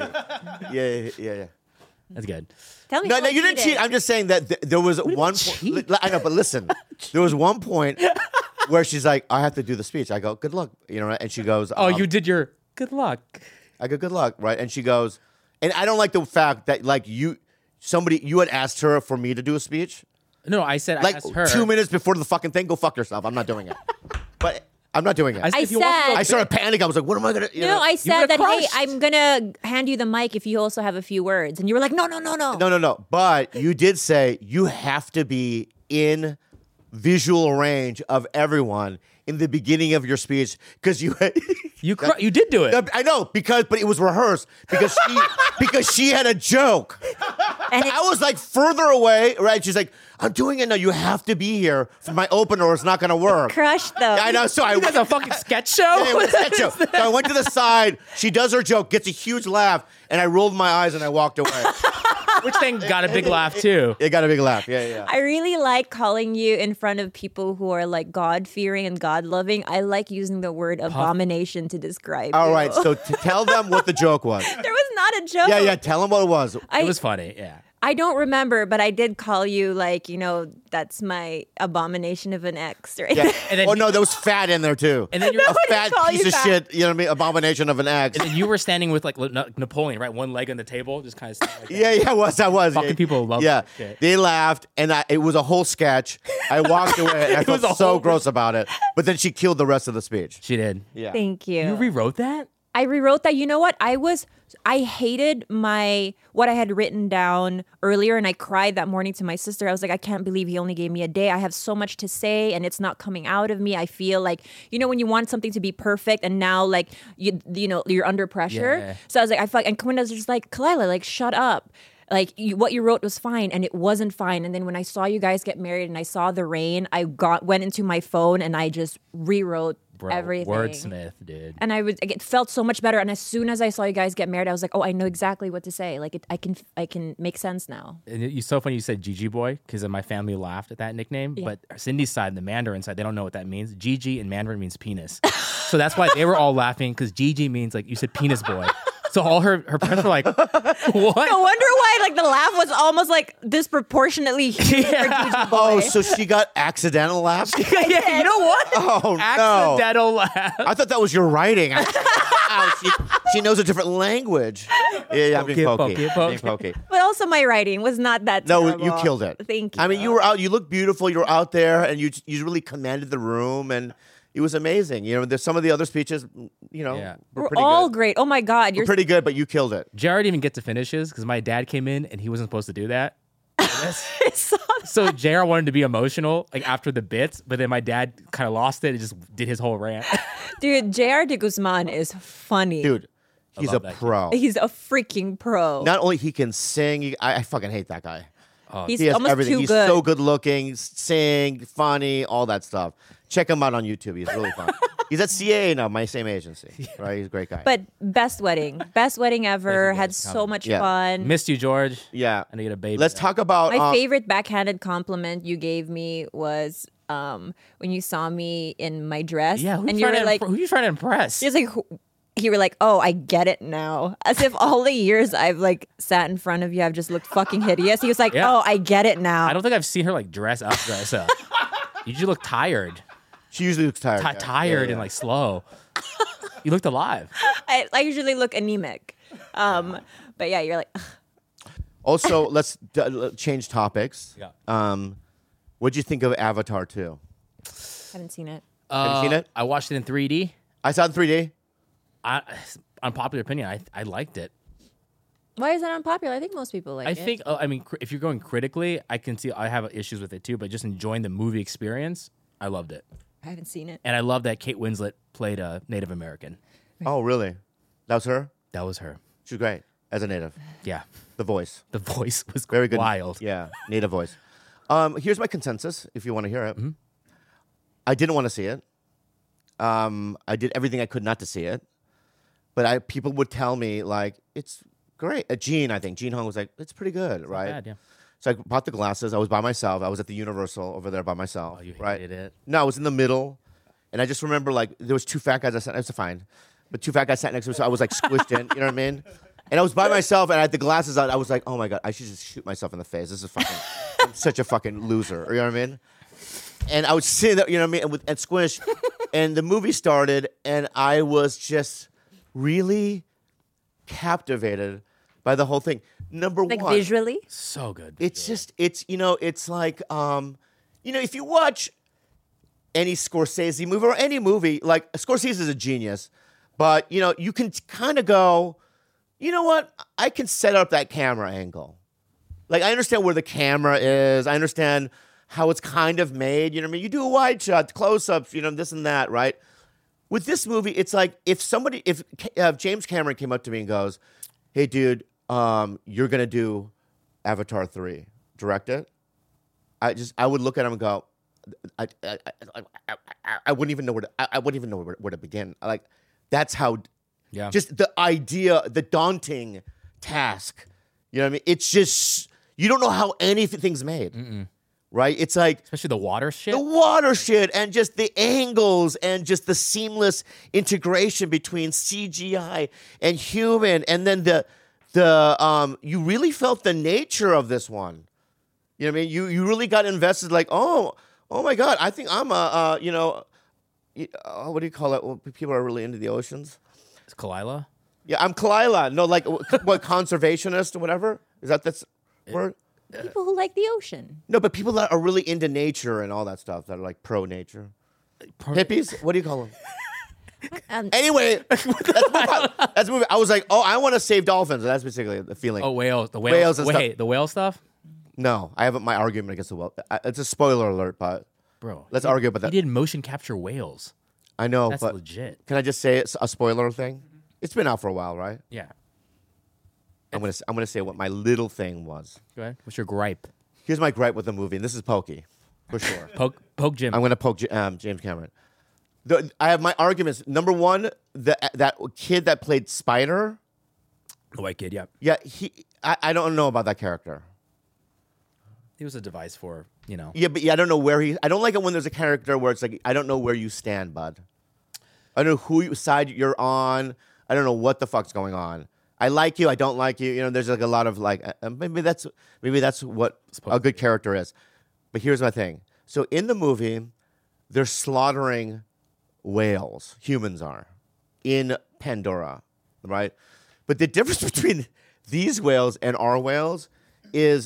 Yeah. That's good. Tell me. No, how no, I you didn't cheated. cheat. I'm just saying that there was one cheat? point. I know, but listen, there was one point where she's like, "I have to do the speech." I go, "Good luck," and she goes, Oh, you did your good luck. I go, "Good luck," right? And she goes, and I don't like the fact that like you had asked her for me to do a speech. No, I said I Like asked her. 2 minutes before the fucking thing, go fuck yourself. I'm not doing it. But I'm not doing it. I I if you want to said- go I started panicking. I was like, what am I going to, No, I said would've that. Hey, crushed. I'm gonna hand you the mic if you also have a few words, and you were like, no. No. But you did say you have to be in visual range of everyone in the beginning of your speech because you You did do it. I know but it was rehearsed because she had a joke. And I was like further away, right? She's like, I'm doing it now. You have to be here for my opener or it's not going to work. crushed though. I know. So I You guys a fucking sketch show? Yeah, it was that joke. So I went to the side. She does her joke, gets a huge laugh, and I rolled my eyes and I walked away. Which thing got a big laugh too. It got a big laugh. Yeah. I really like calling you in front of people who are like God-fearing and God-loving. I like using the word abomination to describe All you. right. So tell them what the joke was. There was not a joke. Yeah. Tell them what it was. It was funny. Yeah. I don't remember, but I did call you like, that's my abomination of an ex, right? Yeah. And then Oh no, there was fat in there too. And then you're a didn't fat call piece you of fat. shit. You know what I mean? Abomination of an ex. and you were standing with like Napoleon, right? One leg on the table, just kind of like that. Yeah, I was. Fucking Yeah. people love Yeah, that shit. they laughed, and it was a whole sketch. I walked away, and I It was felt a so whole- gross about it. But then she killed the rest of the speech. She did. Yeah. Thank you. You rewrote that? I rewrote that. You know what? I hated what I had written down earlier, and I cried that morning to my sister. I was like, I can't believe he only gave me a day. I have so much to say, and it's not coming out of me. I feel like, when you want something to be perfect, and now like you're under pressure. Yeah. So I was like, I felt like, and Kaminda's just like, Kalila, like shut up. Like what you wrote was fine, and it wasn't fine. And then when I saw you guys get married, and I saw the rain, I went into my phone and I just rewrote Bro, everything. wordsmith, dude. And it felt so much better. And as soon as I saw you guys get married, I was like, oh, I know exactly what to say. Like I can make sense now. And it's so funny you said Gigi boy because my family laughed at that nickname. Yeah. But Cindy's side, the Mandarin side, they don't know what that means. Gigi in Mandarin means penis. So that's why they were all laughing because Gigi means like you said penis boy. So all her parents were like, what? No wonder why like the laugh was almost like disproportionately huge for Gigi Boy. Oh, so she got accidental laughs? Yeah, you know what? Oh, no. Accidental laugh. I thought that was your writing. Wow, she knows a different language. Yeah, I'm being pokey. Pokey. I'm being pokey. But also my writing was not that No, terrible. you killed it. Thank you. I mean, you were out. You looked beautiful. You were out there, and you really commanded the room, and it was amazing. There's some of the other speeches, Yeah. were We're pretty all good. great. Oh my God. Were pretty good, but you killed it. Jared didn't even get to finish his because my dad came in and he wasn't supposed to do that. so So JR wanted to be emotional like after the bits, but then my dad kind of lost it and just did his whole rant. Dude, J.R. de Guzman is funny. Dude, he's a love that kid. pro. He's a freaking pro. Not only he can sing, I fucking hate that guy. He's He has almost everything. too He's good. so good looking, sing, funny, all that stuff. Check him out on YouTube. He's really fun. He's at CAA now, my same agency. Right? He's a great guy. But best wedding ever. Had so much Yeah. fun. Missed you, George. yeah. And to get a baby. Let's talk about My favorite backhanded compliment you gave me was when you saw me in my dress, Yeah, and you were like, who you trying to impress? you were like, oh, I get it now. As if all the years I've like sat in front of you, I've just looked fucking hideous. He was like, Yeah. oh, I get it now. I don't think I've seen her like dress up. You just look tired, She usually looks tired. yeah. tired Yeah. and like slow. You looked alive. I usually look anemic. But yeah, you're like, Also, let's change topics. Yeah. What'd you think of Avatar 2? haven't seen it. Have you seen it? I watched it in 3D. I saw it in 3D. Unpopular opinion. I liked it. Why is that unpopular? I think most people like I it. think. If you're going critically, I can see I have issues with it too. But just enjoying the movie experience, I loved it, I haven't seen it. and I love that Kate Winslet played a Native American. Oh, really? That was her? That was her. She was great as a native. Yeah, The voice. the voice was Very good. wild. Yeah, native voice. Here's my consensus, if you want to hear it. I didn't want to see it. I did everything I could not to see it. But people would tell me, like, it's great. Gene Hung was like, it's pretty good, right? Bad, yeah. So I bought the glasses. I was by myself. I was at the Universal over there by myself. Oh, you right? hated it. No, I was in the middle. And I just remember, like, there was two fat guys. It was fine. But two fat guys sat next to me, so I was, like, squished in. You know what I mean? And I was by myself, and I had the glasses on. I was like, oh, my God, I should just shoot myself in the face. This is fucking, I'm such a fucking loser. You know what I mean? And I was sitting there, you know what I mean, and squish. And the movie started, and I was just really captivated by the whole thing. Number Like one. visually? So good. It's just, it's like, if you watch any Scorsese movie or any movie, like Scorsese is a genius, but, you can kind of go, you know what? I can set up that camera angle. Like, I understand where the camera is. I understand how it's kind of made. You know what I mean? You do a wide shot, close-ups, this and that, right? With this movie, it's like if James Cameron came up to me and goes, "Hey, dude, you're gonna do Avatar 3, direct it," I would look at him and go, I wouldn't even know where to begin. Like, that's how. Yeah. Just the idea, the daunting task. You know what I mean? It's just you don't know how anything's made. Right? It's like Especially the water shit. the water shit and just the angles and just the seamless integration between CGI and human, and then the you really felt the nature of this one. You know what I mean? You really got invested. Like, oh my God, I think I'm what do you call it? Well, people are really into the oceans. It's Kalila. Yeah, I'm Kalila. No, like what conservationist or whatever. Is that's word? People who like the ocean. No, but people that are really into nature and all that stuff that are like pro nature. Hippies? What do you call them? Anyway, that's movie. I was like, oh, I want to save dolphins. That's basically the feeling. Oh, whales. The Whales whales. and Wait, stuff. the whale stuff, No, I have my argument against the whale. It's a spoiler alert, but bro. let's argue about that. He did motion capture whales. I know, That's but legit. can I just say it's a spoiler thing? It's been out for a while, right? Yeah. I'm gonna say what my little thing was. Go ahead. What's your gripe? Here's my gripe with the movie, and this is pokey, for sure. Poke Jim. I'm gonna poke James Cameron. I have my arguments. Number one, that kid that played Spider. The white kid. Yeah. Yeah, I don't know about that character. He was a device for Yeah, but I don't know where I don't like it when there's a character where it's like I don't know where you stand, bud. I don't know side you're on. I don't know what the fuck's going on. I like you. I don't like you. You know, there's like a lot of like maybe that's what a good character is. But here's my thing. So in the movie, they're slaughtering whales. Humans are in Pandora, right? But the difference between these whales and our whales is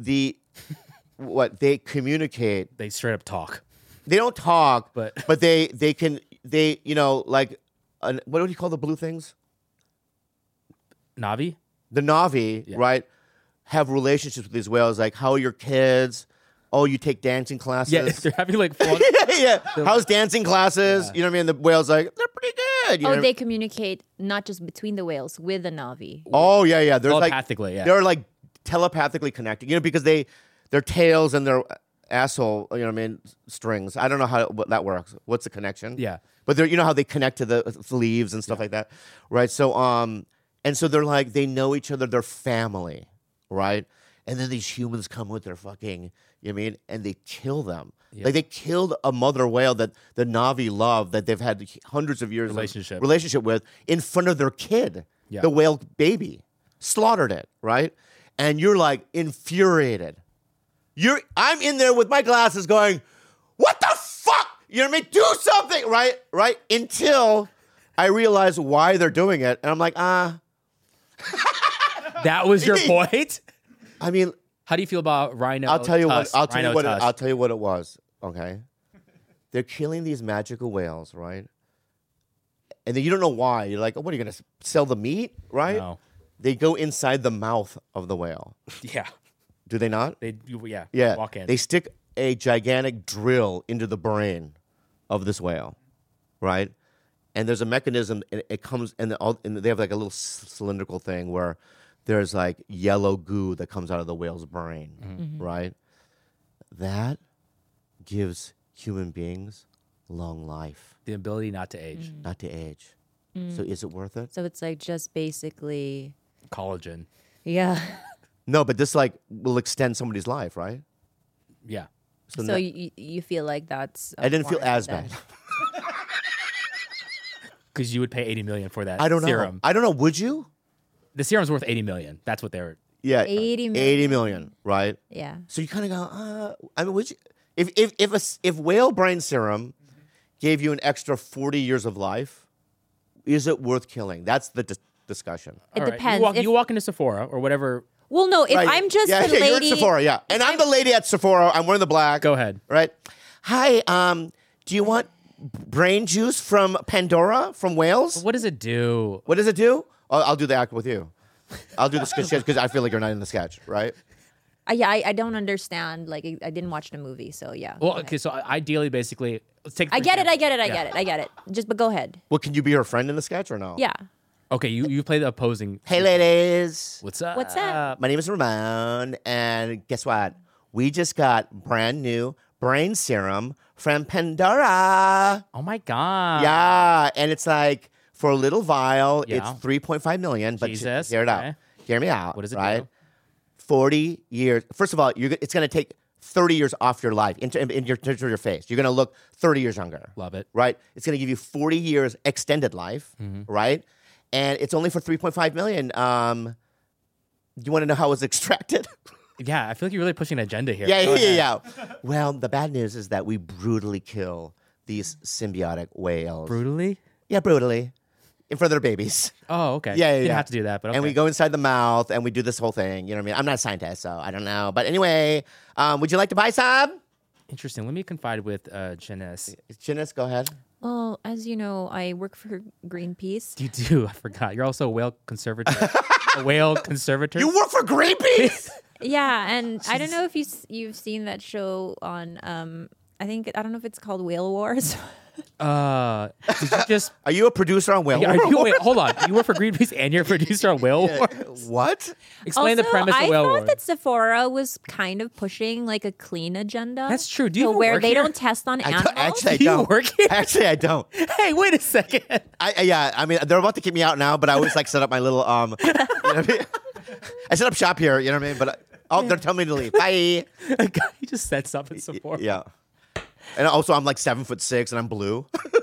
what they communicate. They straight up talk. They don't talk, But- they like what do you call the blue things? Navi. The Na'vi, right, have relationships with these whales. Like, how are your kids? Oh, you take dancing classes? Yeah, they're having like fun. yeah. How's dancing classes? You know what I mean? The whale's like, they're pretty good. You know? They communicate not just between the whales, with the Na'vi. Oh, yeah. They're Telepathically, yeah. They're like telepathically connected, because their tails and their asshole, strings. I don't know how that works. What's the connection? Yeah. But they're, how they connect to the leaves and stuff like that, right? So, and so they're like, they know each other, they're family, right? And then these humans come with their fucking, and they kill them. Yeah. Like they killed a mother whale that the Na'vi love, that they've had hundreds of years relationship with, in front of their kid, the whale baby, slaughtered it, right? And you're like infuriated. I'm in there with my glasses going, what the fuck? You know what I mean? Do something, right? Until I realize why they're doing it, and I'm like, That was your point? I mean, how do you feel about Rhino? I'll tell you Tusk? what. I'll tell you what it was. Okay, they're killing these magical whales, right? And then you don't know why. You're like, oh, what are you gonna sell the meat, right? No. They go inside the mouth of the whale. Yeah. Do they not? Yeah. Walk in. They stick a gigantic drill into the brain of this whale, right? And there's a mechanism, and it comes, and they have like a little cylindrical thing where there's like yellow goo that comes out of the whale's brain, right? That gives human beings long life, the ability not to age. not to age. So is it worth it? So it's like just basically, Collagen. yeah. No, but this like will extend somebody's life, right? Yeah. So now- you feel like that's. I didn't feel as warranted bad. then. Because you would pay $80 million for that I don't know. serum. I don't know. Would you? The serum's worth $80 million. That's what they're. Yeah, 80 million. 80 million, right? Yeah. So you kind of go, I mean, would you, if whale brain serum gave you an extra 40 years of life, is it worth killing? That's the discussion. It All right, depends. You walk into Sephora or whatever. Well, no, if Right. I'm just yeah, the you're at lady. Sephora, yeah, and I'm the lady at Sephora. I'm wearing the black. Go ahead. Right. Hi. Do you want brain juice from Pandora from Wales? What does it do? What does it do? I'll do the act with you. I'll do the sketch because I feel like you're not in the sketch, right? Yeah, I don't understand. Like, I didn't watch the movie, so yeah. Well, go ahead. okay, so ideally, basically, let's take. I for get it. I example- get it. I Yeah. get it. I get it. Just, but go ahead. Well, can you be her friend in the sketch or no? Yeah. Okay, you play the opposing. Hey, ladies. What's up? What's up? My name is Ramon, and guess what? We just got brand new brain serum from Pandora. Oh my god. Yeah, and it's like for a little vial, Yeah. it's 3.5 million. But Jesus, hear it okay. out. Hear me out. What does it right? do? 40 years. First of all, it's going to take 30 years off your life into your face. You're going to look 30 years younger. Love it. Right? It's going to give you 40 years extended life. Mm-hmm. Right? And it's only for 3.5 million. Do you want to know how it was extracted? Yeah, I feel like you're really pushing an agenda here. Yeah, Go yeah, ahead. yeah. Well, the bad news is that we brutally kill these symbiotic whales. Brutally. Yeah, brutally. In front of their babies. Oh, okay. Yeah, yeah, Didn't yeah. have to do that, but okay. And we go inside the mouth and we do this whole thing. You know what I mean? I'm not a scientist, so I don't know. But anyway, would you like to buy some? Interesting. Let me confide with Janice. Janice, go ahead. Well, as you know, I work for Greenpeace. You do. I forgot. You're also a whale conservator. A whale conservator. You work for Greenpeace? Yeah, and I don't know if you've seen that show on I don't know if it's called Whale Wars. Did you just? Are you a producer on Whale Are War? you, wait, hold on. You work for Greenpeace and you're a producer on Whale Wars. What? Explain the Also, premise of I Whale thought Wars. that Sephora was kind of pushing like a clean agenda. That's true. Do you so even where work they here? don't test on I animals. don't, actually, I Do you don't. work here? Actually, I don't. Hey, wait a second. Yeah, I mean, they're about to kick me out now, but I always like set up my little you know what I mean? I set up shop here, you know what I mean? But they're telling me to leave. Bye. A guy just sets up in support. Yeah. And also, I'm like 7'6" and I'm blue.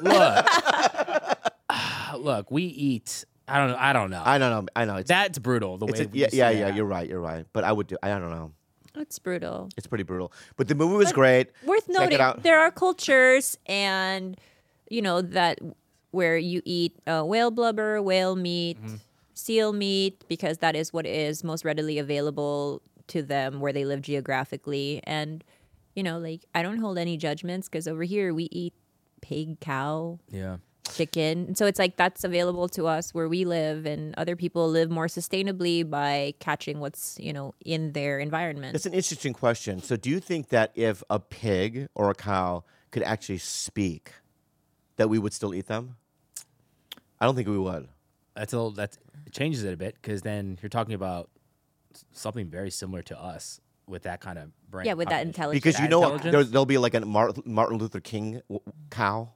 Look, we eat. I don't know. I don't know. I know. That's brutal. The way. we yeah, just- yeah, yeah. You're right. You're right. But I would do. I don't know. It's brutal. It's pretty brutal. But the movie was great. Worth Check it noting, out. there are cultures and that where you eat whale blubber, whale meat, seal meat, because that is what is most readily available to them where they live geographically. And like I don't hold any judgments because over here we eat pig, cow, Yeah. chicken. And so it's like that's available to us where we live, and other people live more sustainably by catching what's in their environment. That's an interesting question. So, do you think that if a pig or a cow could actually speak, that we would still eat them? I don't think we would. It changes it a bit because then you're talking about something very similar to us with that kind of brain. Yeah, with that cognition. intelligence. Because you know what? Intelligence? There'll be like a Martin Luther King cow.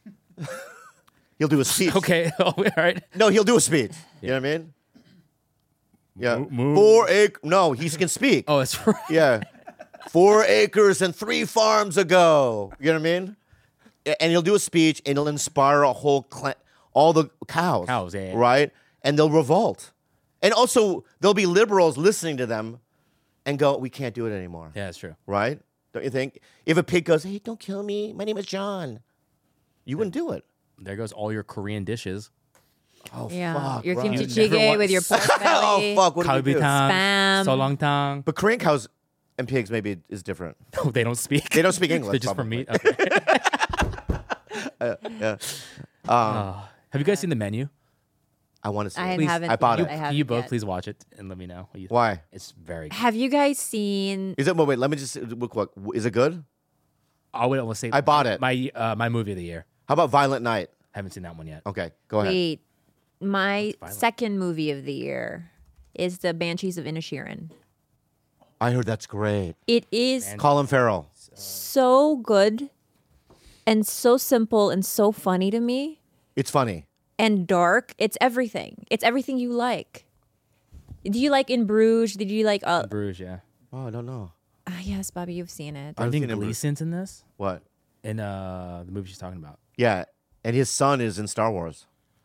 He'll do a speech. Okay. All right. No, he'll do a speech. You know what I mean? Yeah. Moo. No, he can speak. Oh, that's right. Yeah. 4 acres and 3 farms ago. You know what I mean? And he'll do a speech and he'll inspire a whole all the cows. Cows, yeah. Right? And they'll revolt. And also, there'll be liberals listening to them and go, we can't do it anymore. Yeah, that's true. Right? Don't you think? If a pig goes, hey, don't kill me. My name is John. You wouldn't do it. There goes all your Korean dishes. Oh, Yeah, fuck. your right. kimchi You never jjigae want- with your pork Oh, belly. fuck. What do we do? Kalbitang, Spam. solongtang. But Korean cows and pigs maybe is different. No, they don't speak. They don't speak English. They're just for probably. meat. Okay. Yeah. Have you guys seen the menu? I want to see I it. haven't. I bought seen it. I Can haven't you both yet. please watch it and let me know? What you think? Why? It's very good. Have you guys seen? Is it? Wait, let me just look. What is it good? I would almost say I bought it. My movie of the year. How about Violent Night? Haven't seen that one yet. Okay, go ahead. Wait, my violent. second movie of the year is the Banshees of Inisherin. I heard that's great. It is Colin Farrell. so good and so simple and so funny to me It's funny. and dark. It's everything. It's everything you like. Do you like In Bruges? Did you like? Bruges, yeah. Oh, I don't know. Yes, Bobby, you've seen it. I've Brendan seen it. Gleeson's in this What? in the movie she's talking about. Yeah, and his son is in Star Wars.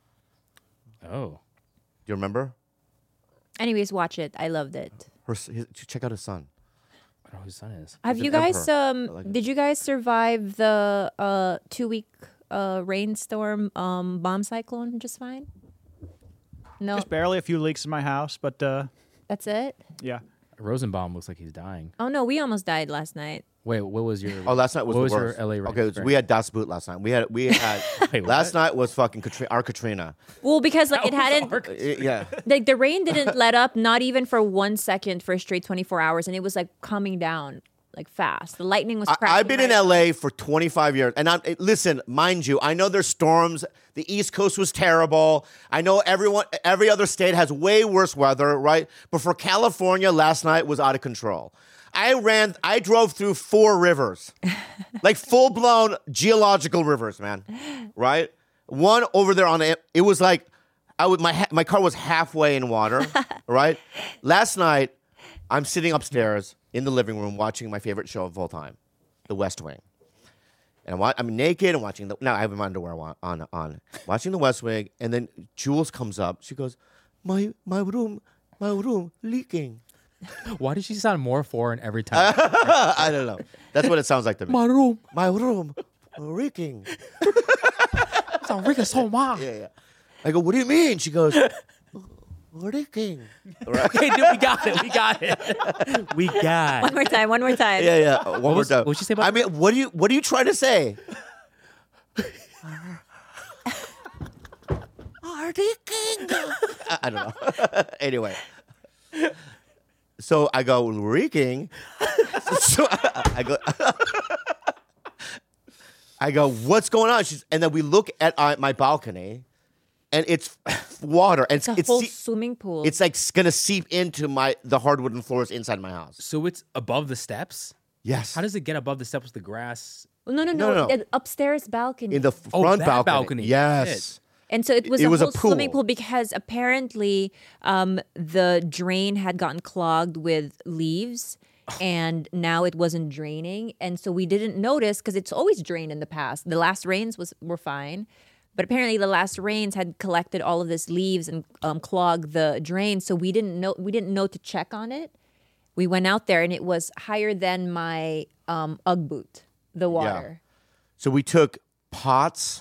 Oh, Do you remember? Anyways, watch it. I loved it. Check out his son. I don't know who his son is. Have He's you an guys emperor. I like it. did you guys survive the 2-week rainstorm bomb cyclone just fine? No, Just barely a few leaks in my house, but that's it. yeah. Rosenbaum looks like he's dying. Oh no, we almost died last night. Wait, what was your? Oh, last night was what the was worst. your LA? Okay, we had Das Boot last night. We had Wait, last what? night was fucking our Katrina. Well, because like it hadn't, Yeah. like the rain didn't let up, not even for 1 second for a straight 24 hours, and it was like coming down like fast. The lightning was crashing. I've been in right LA for 25 years. And listen, mind you, I know there's storms. The East Coast was terrible. I know every other state has way worse weather, right? But for California, last night was out of control. I drove through 4 rivers, like full blown geological rivers, man. Right? One over there it was like, my car was halfway in water, right? Last night, I'm sitting upstairs in the living room watching my favorite show of all time, The West Wing. And I'm naked and watching I have my underwear on, watching The West Wing, and then Jules comes up. She goes, my room leaking. Why does she sound more foreign every time? I don't know. That's what it sounds like to me. My room. My room leaking. Sound Ricky so much. Yeah. I go, what do you mean? She goes, leaking. Right? Okay, dude, we got it. We got it. We got One more time. One more time. Yeah. One more was- time. what'd she say about- I mean, what are you trying to say? Leaking. I don't know. Anyway. So I go, reeking. So I go, what's going on? And then we look at my balcony, and it's water, and It's a whole swimming pool. it's like gonna seep into the hardwooden floors inside my house. So it's above the steps? Yes. How does it get above the steps with the grass? no. No. The upstairs balcony. In the Oh, front that balcony? balcony. Yes. And so it was It a was a whole swimming pool. pool because apparently the drain had gotten clogged with leaves and now it wasn't draining. And so we didn't notice because it's always drained in the past. The last rains were fine. But apparently the last rains had collected all of this leaves and clogged the drain. So we didn't know to check on it. We went out there and it was higher than my Ugg boot, the water. So we took pots,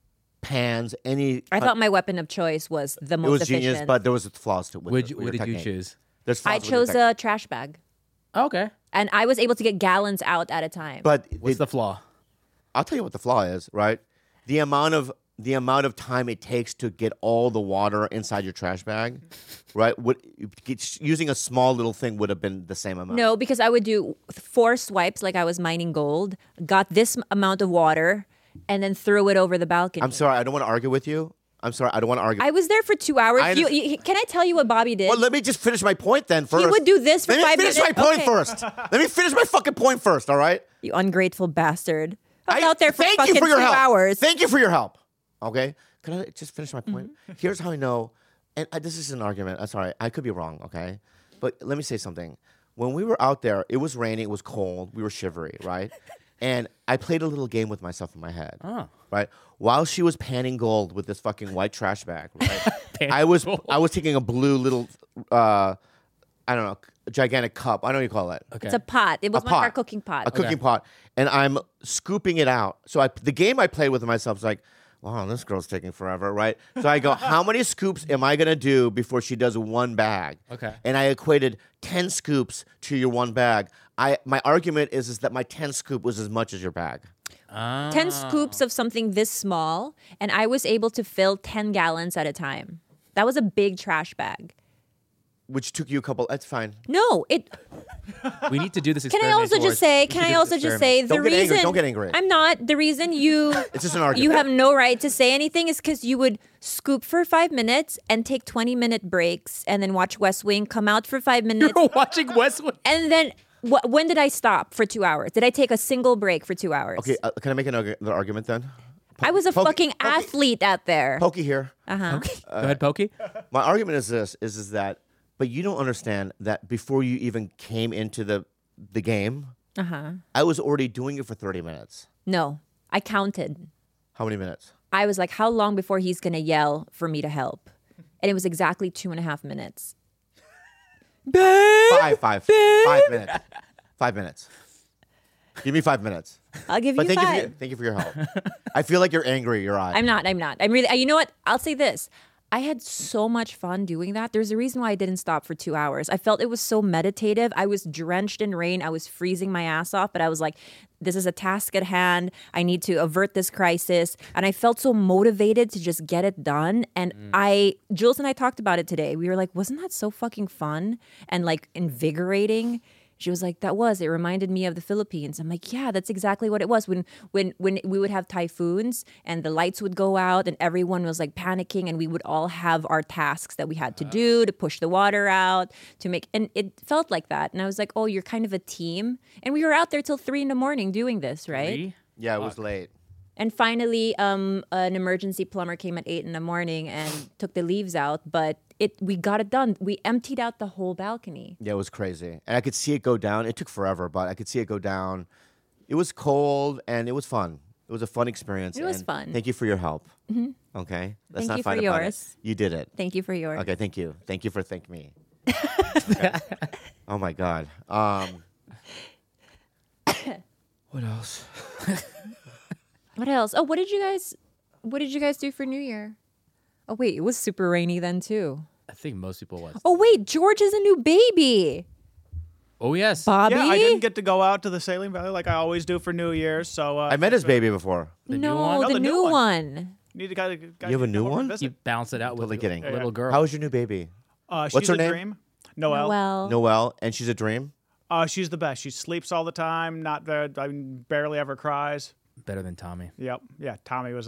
pans, any. I thought my weapon of choice was the most it was efficient. genius, but there was flaws to it. What did you choose? There's flaws I with the chose technique. a trash bag. Okay. And I was able to get gallons out at a time. But What's the flaw? I'll tell you what the flaw is, right? The amount of time it takes to get all the water inside your trash bag, right? Using a small little thing would have been the same amount. No, because I would do 4 swipes like I was mining gold, got this amount of water, and then threw it over the balcony. I'm sorry, I don't want to argue with you. I'm sorry, I don't want to argue. I was there for 2 hours. I Can I tell you what Bobby did? Well, let me just finish my point then first. He would do this for Let me 5 finish minutes. my point Okay. first. Let me finish my fucking point first, all right? You ungrateful bastard. I was out there for thank fucking you for your 2 help. hours. Thank you for your help. Okay? Can I just finish my point? Mm-hmm. Here's how I know, and this is an argument. I'm sorry, I could be wrong, okay? But let me say something. When we were out there, it was raining, it was cold, we were shivery, right? And I played a little game with myself in my head, right? While she was panning gold with this fucking white trash bag, right? I was taking a blue little, I don't know, gigantic cup. I don't know what you call it. Okay. It's a pot. It was A my pot. car cooking pot. A cooking pot, and I'm scooping it out. So the game I play with myself is like, wow, this girl's taking forever, right? So I go, how many scoops am I gonna do before she does one bag? Okay. And I equated 10 scoops to your one bag. My argument is that my 10 scoop was as much as your bag. 10 scoops of something this small, and I was able to fill 10 gallons at a time. That was a big trash bag. Which took you a couple. That's fine. No, We need to do this Can experiment. I also George. just say? We Can should I do this also just experiment. say the Don't get angry, reason? don't get angry. I'm not. The reason you It's just an argument. you have no right to say anything is because you would scoop for 5 minutes and take 20-minute breaks and then watch West Wing, come out for 5 minutes, You're watching Westwood. and then when did I stop for 2 hours? Did I take a single break for 2 hours? Okay, can I make another argument then? I was a Pokey- fucking athlete out there. Pokey here. Go ahead, Pokey. My argument is this: is that, but you don't understand that before you even came into the game, I was already doing it for 30 minutes. No, I counted. How many minutes? I was like, how long before he's gonna yell for me to help? And it was exactly 2.5 minutes. Five minutes. 5 minutes. Give me 5 minutes. I'll give But you thank 5. thank you for your help. I feel like you're angry. Your eye. I'm not. I'm really. You know what? I'll say this. I had so much fun doing that. There's a reason why I didn't stop for 2 hours. I felt it was so meditative. I was drenched in rain. I was freezing my ass off, but I was like, this is a task at hand. I need to avert this crisis. And I felt so motivated to just get it done. And Jules and I talked about it today. We were like, wasn't that so fucking fun and like invigorating? She was like, it reminded me of the Philippines. I'm like, yeah, that's exactly what it was. When we would have typhoons and the lights would go out and everyone was like panicking and we would all have our tasks that we had to do to push the water out, and it felt like that. And I was like, oh, you're kind of a team. And we were out there till 3 a.m. doing this, right? 3? Yeah, it was late. And finally, an emergency plumber came at 8 a.m. and took the leaves out, but we got it done. We emptied out the whole balcony. Yeah, it was crazy. And I could see it go down. It took forever, but I could see it go down. It was cold and it was fun. It was a fun experience. It was and fun. Thank you for your help. Okay? Let's Thank not you fight for about yours. it. You did it. Thank you for yours. Okay, thank you. Thank you for thanking me. Oh my God. What else? What else? Oh, what did you guys do for New Year? Oh wait, it was super rainy then too. I think most people was. Oh wait, George is a new baby. Oh yes. Bobby? Yeah, I didn't get to go out to the Sailing Valley like I always do for New Year's. So I met his baby before. The new no, one? No, the the new new one. one. need to guys You have a new come over and one? visit. You bounce it out with Totally a kidding. little girl. How is your new baby? She's What's her a name? dream. Noelle. Well, Noelle, and she's a dream? She's the best. She sleeps all the time. Not very, I mean, barely ever cries. Better than Tommy. Yep. Yeah. Tommy's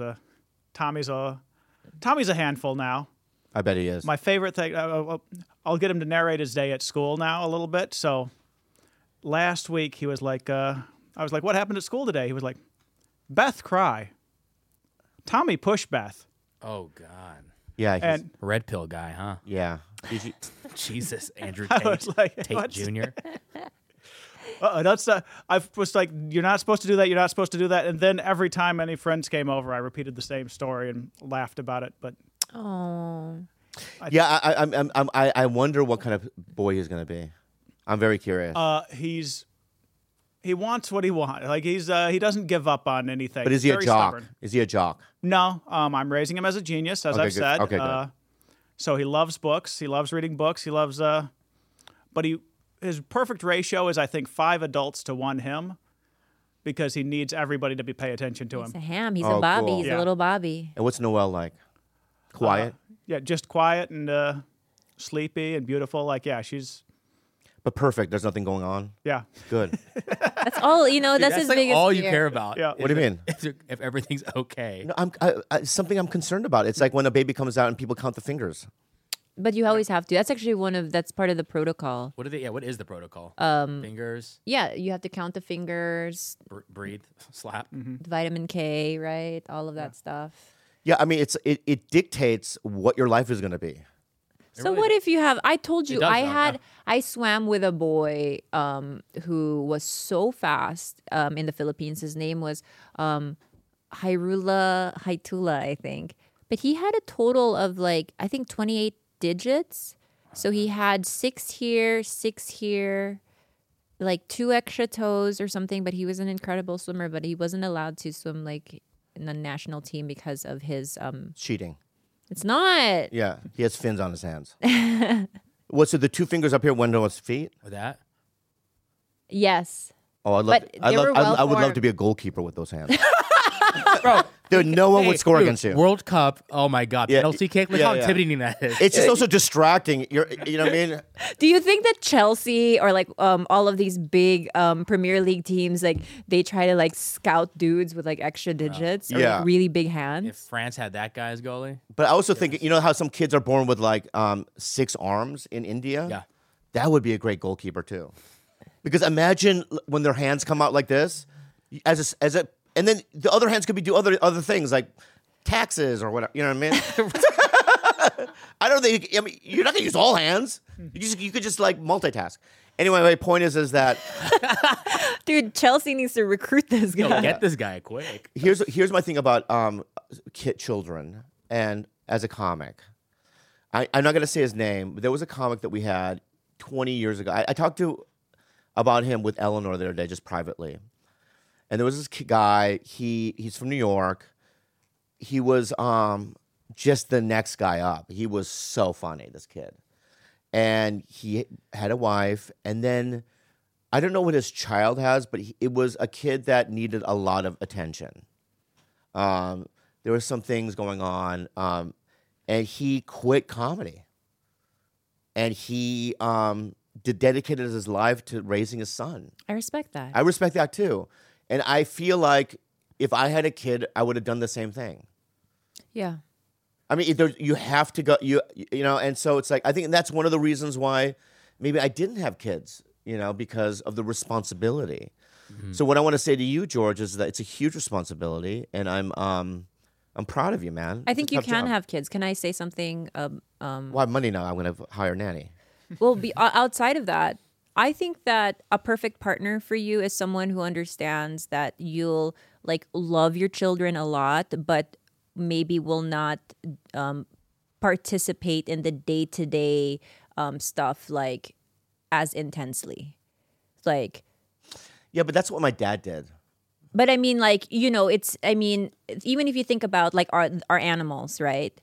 a handful now. I bet he is. My favorite thing. I'll get him to narrate his day at school now a little bit. So last week he was like, I was like, "What happened at school today?" He was like, "Beth cry." Tommy push Beth. Oh God. Yeah, he's, And Red pill guy, huh? yeah. He's- Jesus, Andrew I Tate. was like, Tate "What's Jr. that's I was like, "You're not supposed to do that. You're not supposed to do that." And then every time any friends came over, I repeated the same story and laughed about it. But oh, yeah, I wonder what kind of boy he's gonna be. I'm very curious. he wants what he wants. Like he doesn't give up on anything. But is he He's a very jock? stubborn. Is he a jock? No, I'm raising him as a genius, as Okay, I've good. said. Okay, good. So he loves books. He loves reading books. He loves, but his perfect ratio is, I think, 5 adults to 1 him, because he needs everybody to pay attention to he's a him. ham. He's Oh, a Bobby. cool. He's Yeah. a little Bobby. And what's Noelle like? Quiet, Yeah, just quiet and sleepy and beautiful. Like, yeah, she's but perfect. There's nothing going on. yeah. Good. That's all. You know, that's his like biggest all you fear. care about. Yeah. What do you mean? If everything's okay. No, something I'm concerned about. It's like when a baby comes out and people count the fingers. But you always have to. That's actually that's part of the protocol. What are they? Yeah. What is the protocol? Fingers, Yeah, you have to count the fingers, breathe, slap. the vitamin K, right? All of that stuff. Yeah, I mean, it dictates what your life is going to be. So really what if you have? I told you does, I though, had. yeah. I swam with a boy who was so fast in the Philippines. His name was Hairula Haitula, I think. But he had a total of like I think 28 digits. So he had 6 here, 6 here, like 2 extra toes or something. But he was an incredible swimmer. But he wasn't allowed to swim like in the national team because of his. Cheating. It's not. Yeah, he has fins on his hands. What? So the 2 fingers up here went on his feet? With that. Yes. Oh, I They were would love to well-formed. be a goalkeeper with those hands. Bro, No one would score dude, against you. World Cup. Oh my God. Yeah, Penalty kick. Look yeah, how yeah. intimidating that is. It's just also distracting. You know what I mean? Do you think that Chelsea or like all of these big Premier League teams like they try to like scout dudes with like extra digits or Yeah. like, really big hands? If France had that guy as goalie. But I also think, you know how some kids are born with like 6 arms in India? Yeah. That would be a great goalkeeper too. Because imagine when their hands come out like this, and then the other hands could do other things like taxes or whatever. You know what I mean? I don't think. I mean, you're not gonna use all hands. You could just like multitask. Anyway, my point is that Dude, Chelsea needs to recruit this Yo, guy. get this guy quick. here's my thing about children and as a comic. I'm not gonna say his name, but there was a comic that we had 20 years ago. I talked about him with Eleanor the other day, just privately. And there was this guy. He's from New York. He was just the next guy up. He was so funny, this kid. And he had a wife. And then I don't know what his child has, but it was a kid that needed a lot of attention. There were some things going on. And he quit comedy. And he dedicated his life to raising his son. I respect that. I respect that too. And I feel like if I had a kid, I would have done the same thing. Yeah. I mean, you have to go, you know, and so it's like, I think that's one of the reasons why maybe I didn't have kids, you know, because of the responsibility. So what I want to say to you, George, is that it's a huge responsibility, and I'm proud of you, man. I It's a think you tough can job. have kids. Can I say something? Well, I have money now. I'm going to hire a nanny. Well, outside of that, I think that a perfect partner for you is someone who understands that you'll like love your children a lot, but maybe will not participate in the day-to-day stuff like as intensely. Like, Yeah, but that's what my dad did. but I mean, like, you know, even if you think about like our animals, right?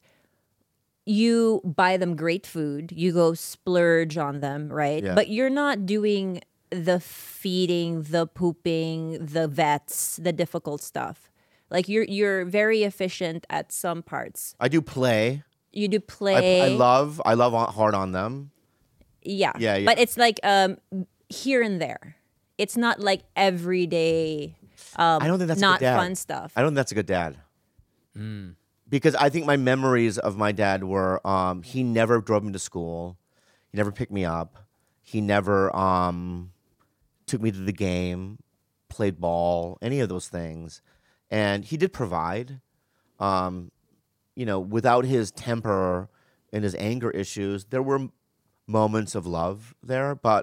You buy them great food, you go splurge on them, right? Yeah. But you're not doing the feeding, the pooping, the vets, the difficult stuff. Like you're very efficient at some parts. I do play. You do play. I love hard on them. Yeah. Yeah. But it's like here and there. It's not like everyday I don't think that's a not good dad. fun stuff. I don't think that's a good dad. Because I think my memories of my dad were he never drove me to school. He never picked me up. He never took me to the game, played ball, any of those things. And he did provide. You know, without his temper and his anger issues, there were moments of love there. But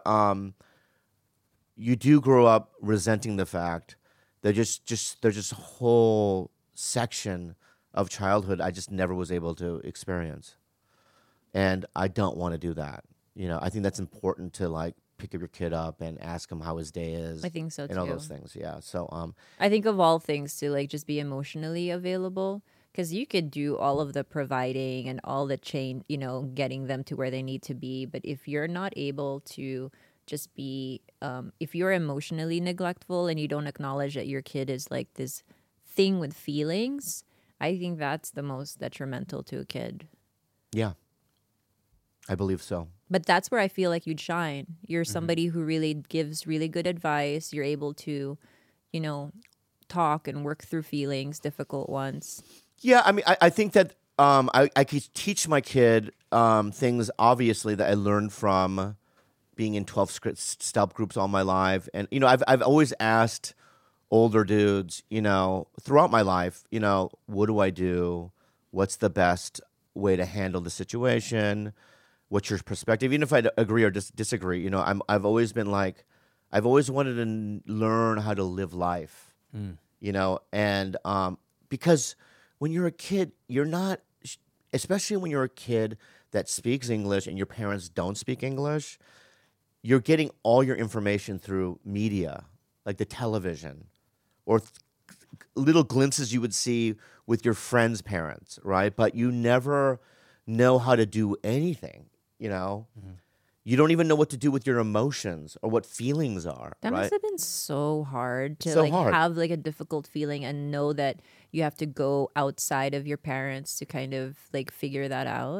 you do grow up resenting the fact that there's just a whole section of childhood I just never was able to experience. And I don't want to do that. You know, I think that's important to like pick up your kid up and ask him how his day is. I think so and all too. those things. Yeah. So I think of all things to like just be emotionally available, because you could do all of the providing and all the change, you know, getting them to where they need to be. But if you're not able to just be, if you're emotionally neglectful and you don't acknowledge that your kid is like this thing with feelings, I think that's the most detrimental to a kid. yeah, I believe so. But that's where I feel like you'd shine. You're somebody who really gives really good advice. You're able to, you know, talk and work through feelings, difficult ones. Yeah, I mean, I think that I could teach my kid things, obviously, that I learned from being in 12-step groups all my life. And, you know, I've always asked older dudes, you know, throughout my life, you know, what do I do? What's the best way to handle the situation? What's your perspective? Even if I agree or disagree, you know, I've always been like, I've always wanted to learn how to live life, you know, and because when you're a kid, you're not, especially when you're a kid that speaks English and your parents don't speak English, you're getting all your information through media, like the television, or little glimpses you would see with your friends' parents, right? But you never know how to do anything, you know? You don't even know what to do with your emotions or what feelings are, That right? must have been so hard to So like hard. have like a difficult feeling and know that you have to go outside of your parents to kind of like figure that out.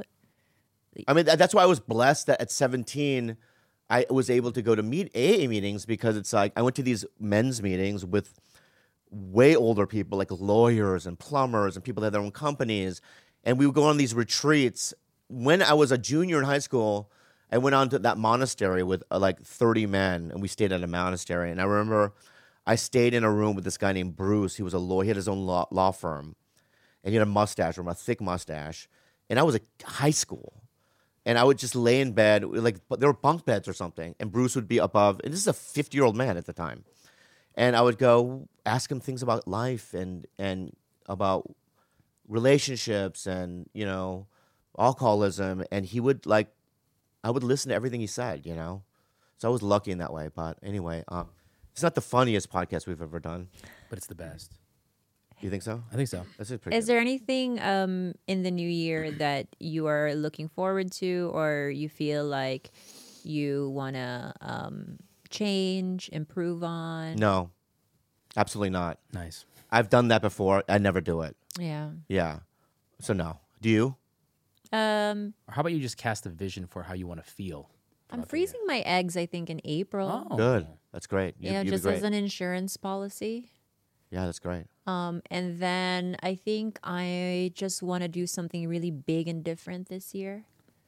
I mean, that's why I was blessed that at 17, I was able to go to AA meetings, because it's like I went to these men's meetings with way older people, like lawyers and plumbers and people that had their own companies. And we would go on these retreats. When I was a junior in high school, I went on to that monastery with like 30 men, and we stayed at a monastery. And I remember I stayed in a room with this guy named Bruce. He was a lawyer. He had his own law firm. And he had a mustache, or a thick mustache. And I was at high school. And I would just lay in bed, like there were bunk beds or something. And Bruce would be above. And this is a 50-year-old man at the time. And I would go ask him things about life and about relationships and, you know, alcoholism. And he would like, I would listen to everything he said, you know? So I was lucky in that way. But anyway, it's not the funniest podcast we've ever done. But it's the best. You think so? I think so. That's pretty Is good. there anything in the new year that you are looking forward to, or you feel like you want to change, improve on? No, absolutely not. Nice. I've done that before. I never do it. Yeah. Yeah. So no. Do you? Um, Or how about you just cast a vision for how you want to feel? I'm freezing my eggs, I think, in April. Oh, Good. That's great. You know, you'd be just great. as an insurance policy. Yeah, that's great. And then I think I just want to do something really big and different this year.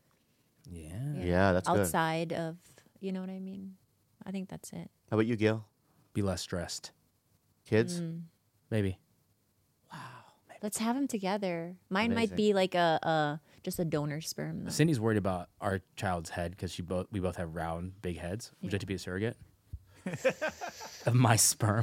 Yeah. Yeah, that's good. outside of, you know what I mean? I think that's it. How about you, Gil? Be less stressed. Kids? Mm. Maybe. Let's have them together. Mine might Amazing. be like a just a donor sperm. Though. Cindy's worried about our child's head because we both have round, big heads. Would you like to be a surrogate of my sperm?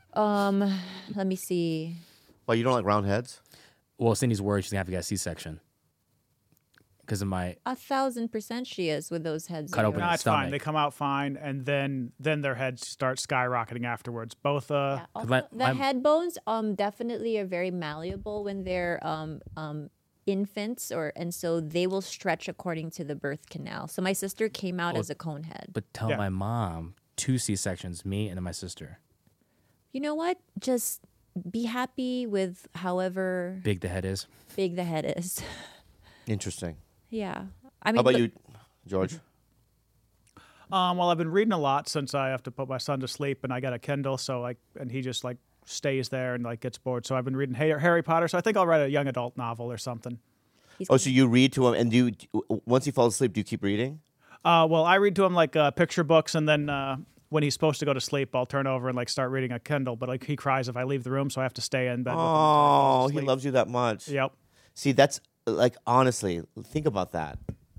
Let me see. Well, you don't like round heads? Well, Cindy's worried she's gonna have to get a C-section because of my 1,000% she is with those heads. Cut of open yours. No, it's fine. stomach. They come out fine, and then their heads start skyrocketing afterwards. Both Yeah, also, my- the my- head bones definitely are very malleable when they're infants, and so they will stretch according to the birth canal. So my sister came out as a cone head. But tell Yeah. my mom 2 C-sections, me and then my sister. You know what? Just be happy with however Big the head is. big the head is. Interesting. Yeah. I mean, How about look- you, George? Well, I've been reading a lot since I have to put my son to sleep, and I got a Kindle, and he just stays there and gets bored. So I've been reading Harry Potter. So I think I'll write a young adult novel or something. he's Oh, so you read to him, and once he falls asleep, do you keep reading? Well, I read to him picture books, and then when he's supposed to go to sleep, I'll turn over and start reading a Kindle. But he cries if I leave the room, so I have to stay in bed. with him until he Oh, falls he asleep. loves you that much. Yep. See, that's honestly, think about that.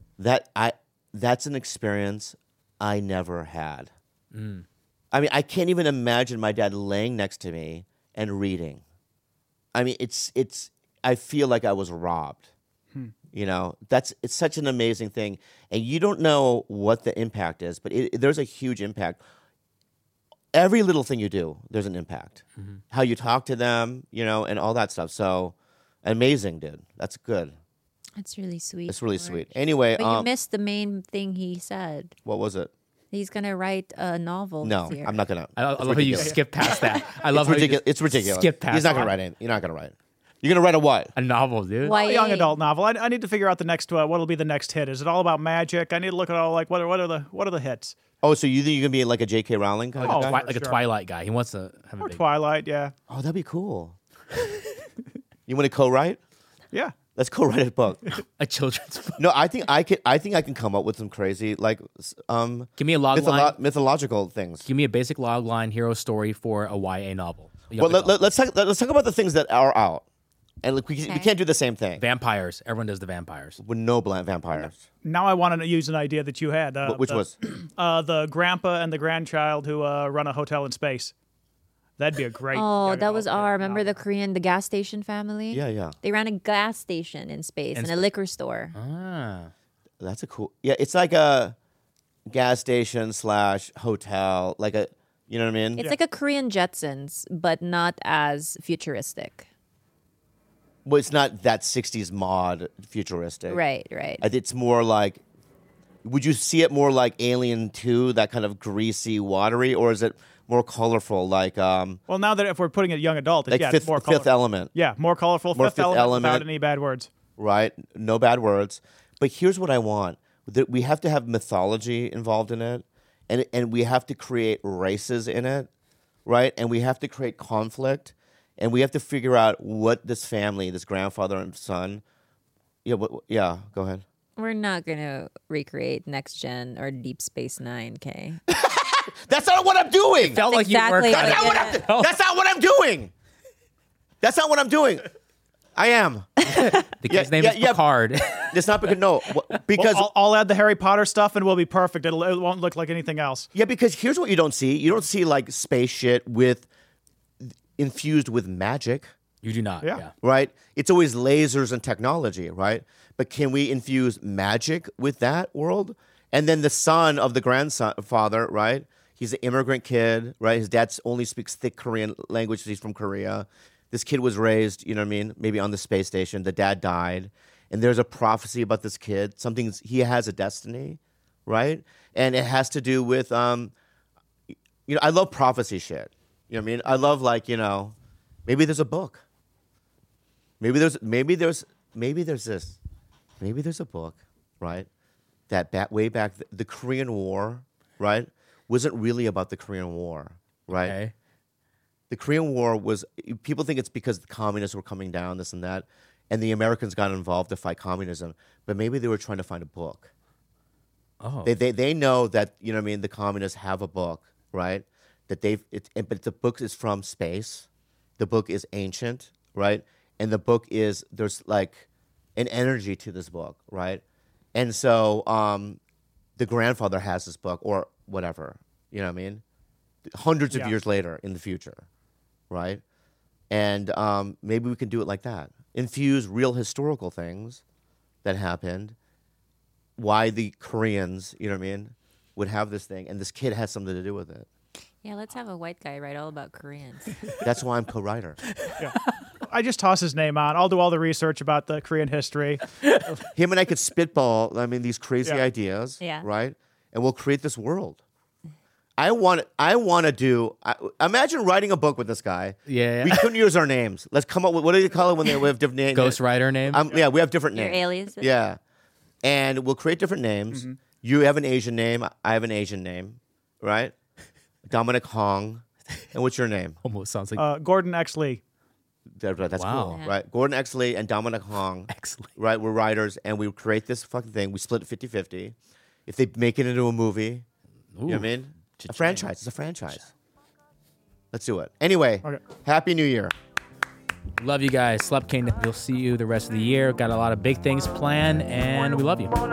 That's an experience I never had. I mean, I can't even imagine my dad laying next to me and reading. I mean, it's. I feel like I was robbed. You know, it's such an amazing thing, and you don't know what the impact is, but there's a huge impact. Every little thing you do, there's an impact. How you talk to them, and all that stuff. So, amazing, dude. That's good. That's really sweet. It's really George. sweet. Anyway, But you missed the main thing he said. what was it? He's gonna write a novel. No, this year. I'm not gonna. I love how you skip past that. I love It's how you ridiculous. just It's ridiculous. skip past He's not gonna that. write it. You're not gonna write it. You're gonna write a what? a novel, dude. Why? A young adult novel. I need to figure out the next what'll be the next hit. Is it all about magic? I need to look at all what are the hits? Oh, so you think you're gonna be like a J.K. Rowling kind Oh, of guy? Like a sure. Twilight guy. He wants to have a Or big Twilight? Yeah, Oh, that'd be cool. You want to co-write? yeah. Let's co-write a book. a children's book. No, I think I can come up with some crazy Give me a log line. mythological things. Give me a basic log line hero story for a YA novel. Well, let's talk about the things that are out, and look, we Okay. can't do the same thing Vampires. Everyone does the vampires. with no vampires. Now I want to use an idea that you had. Which was? the grandpa and the grandchild who run a hotel in space. That'd be a great. Oh, young that was adult our. Remember novel. the gas station family? Yeah. They ran a gas station in space and a liquor store. Ah. That's a cool. Yeah, it's like a gas station / hotel, like a. You know what I mean? It's like a Korean Jetsons, but not as futuristic. Well, it's not that '60s mod futuristic. Right. It's more like. Would you see it more like Alien 2, that kind of greasy, watery, or is it more colorful, like Well, now that if we're putting it young adult, it's, like it's more Fifth colorful. Element, Yeah, more colorful. More Fifth Fifth Element without Element. any bad words. right? No bad words. But here's what I want: we have to have mythology involved in it, and we have to create races in it, right? And we have to create conflict, and we have to figure out what this family, this grandfather and son. Yeah. Go ahead. We're not gonna recreate Next Gen or Deep Space Nine, okay? That's not what I'm doing. Felt like exactly you what worked I on did. it. That's not what I'm doing. That's not what I'm doing. I am. The kid's name is yeah. Picard. It's not because no, because Well, I'll add the Harry Potter stuff and we'll be perfect. It won't look like anything else. yeah, because here's what you don't see. You don't see like space shit infused with magic. You do not. Yeah. Yeah. Right? It's always lasers and technology, right? But can we infuse magic with that world? And then the son of the grandfather, right? He's an immigrant kid, right? His dad only speaks thick Korean language. He's from Korea. This kid was raised, you know what I mean, maybe on the space station. The dad died, and there's a prophecy about this kid. He has a destiny, right? And it has to do with, you know, I love prophecy shit. You know what I mean? I love like, you know, maybe there's a book. Maybe there's a book, right? That way back, the Korean War, right, wasn't really about the Korean War, right? Okay. The Korean War was, people think it's because the communists were coming down, this and that, and the Americans got involved to fight communism, but maybe they were trying to find a book. Oh. They know that, you know what I mean, the communists have a book, right? But the book is from space. The book is ancient, right? And the book is, there's like an energy to this book, right? And so the grandfather has this book or whatever, you know what I mean? Hundreds of years later in the future, right? And maybe we can do it like that. Infuse real historical things that happened, why the Koreans, you know what I mean, would have this thing, and this kid has something to do with it. Yeah, let's have a white guy write all about Koreans. That's why I'm co-writer. I just toss his name on. I'll do all the research about the Korean history. Him and I could spitball, I mean, these crazy Yeah. ideas, Yeah. right? And we'll create this world. I want to do, imagine writing a book with this guy. Yeah. We couldn't use our names. Let's come up with, what do you call it when we have different names? Ghostwriter name. Yeah, we have different Your names. aliases? Yeah. And we'll create different names. Mm-hmm. You have an Asian name. I have an Asian name, right? Dominic Hong. And what's your name? Almost sounds like Gordon X. Lee. That's Wow. cool, right? Gordon Exley and Dominic Hong. excellent. Right? We're writers, and we create this fucking thing. We split it 50-50. If they make it into a movie, you know what I mean? A franchise. It's a franchise. Let's do it. Anyway, Okay. Happy New Year. Love you guys. Slept King. We'll see you the rest of the year. Got a lot of big things planned, and we love you. One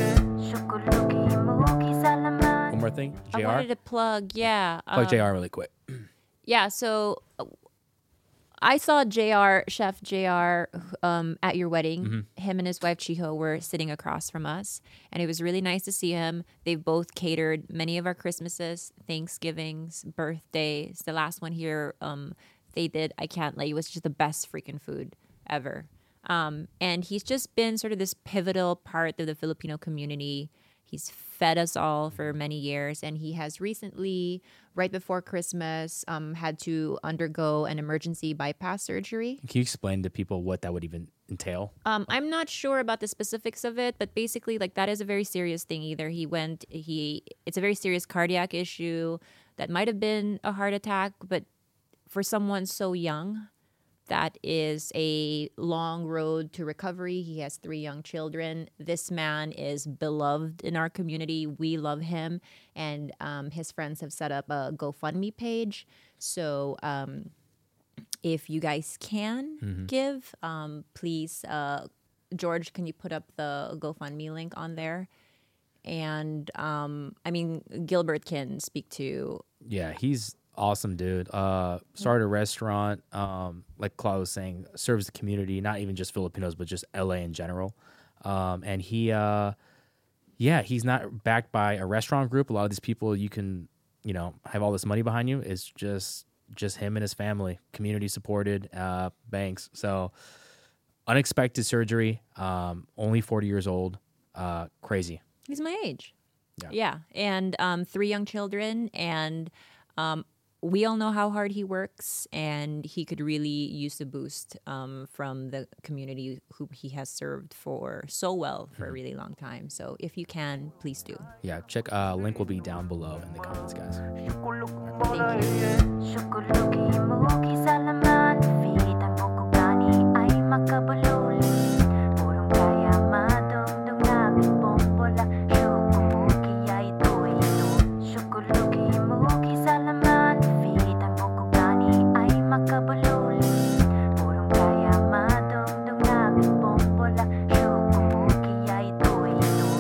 more thing, I JR. wanted to plug, Plug JR really quick. Yeah, so I saw Chef JR, at your wedding. Him and his wife Chiho were sitting across from us, and it was really nice to see him. They've both catered many of our Christmases, Thanksgivings, birthdays. The last one here, they did. I can't lie, it was just the best freaking food ever. And he's just been sort of this pivotal part of the Filipino community. He's fed us all for many years, and he has recently, right before Christmas, had to undergo an emergency bypass surgery. Can you explain to people what that would even entail? I'm not sure about the specifics of it, but basically, like, that is a very serious thing. It's a very serious cardiac issue that might have been a heart attack, but for someone so young, that is a long road to recovery. He has 3 young children. This man is beloved in our community. We love him. And his friends have set up a GoFundMe page. So if you guys can give, please, George, can you put up the GoFundMe link on there? And Gilbert can speak to. Yeah, he's awesome, dude. Started a restaurant, like Claude was saying, serves the community, not even just Filipinos, but just LA in general. And he's not backed by a restaurant group. A lot of these people, you can, have all this money behind you. It's just him and his family, community supported, banks. So unexpected surgery, only 40 years old, crazy. He's my age. Yeah. And 3 young children, and we all know how hard he works, and he could really use the boost from the community who he has served so well for a really long time. So if you can, please do. Yeah, check. Link will be down below in the comments, guys. Thank you.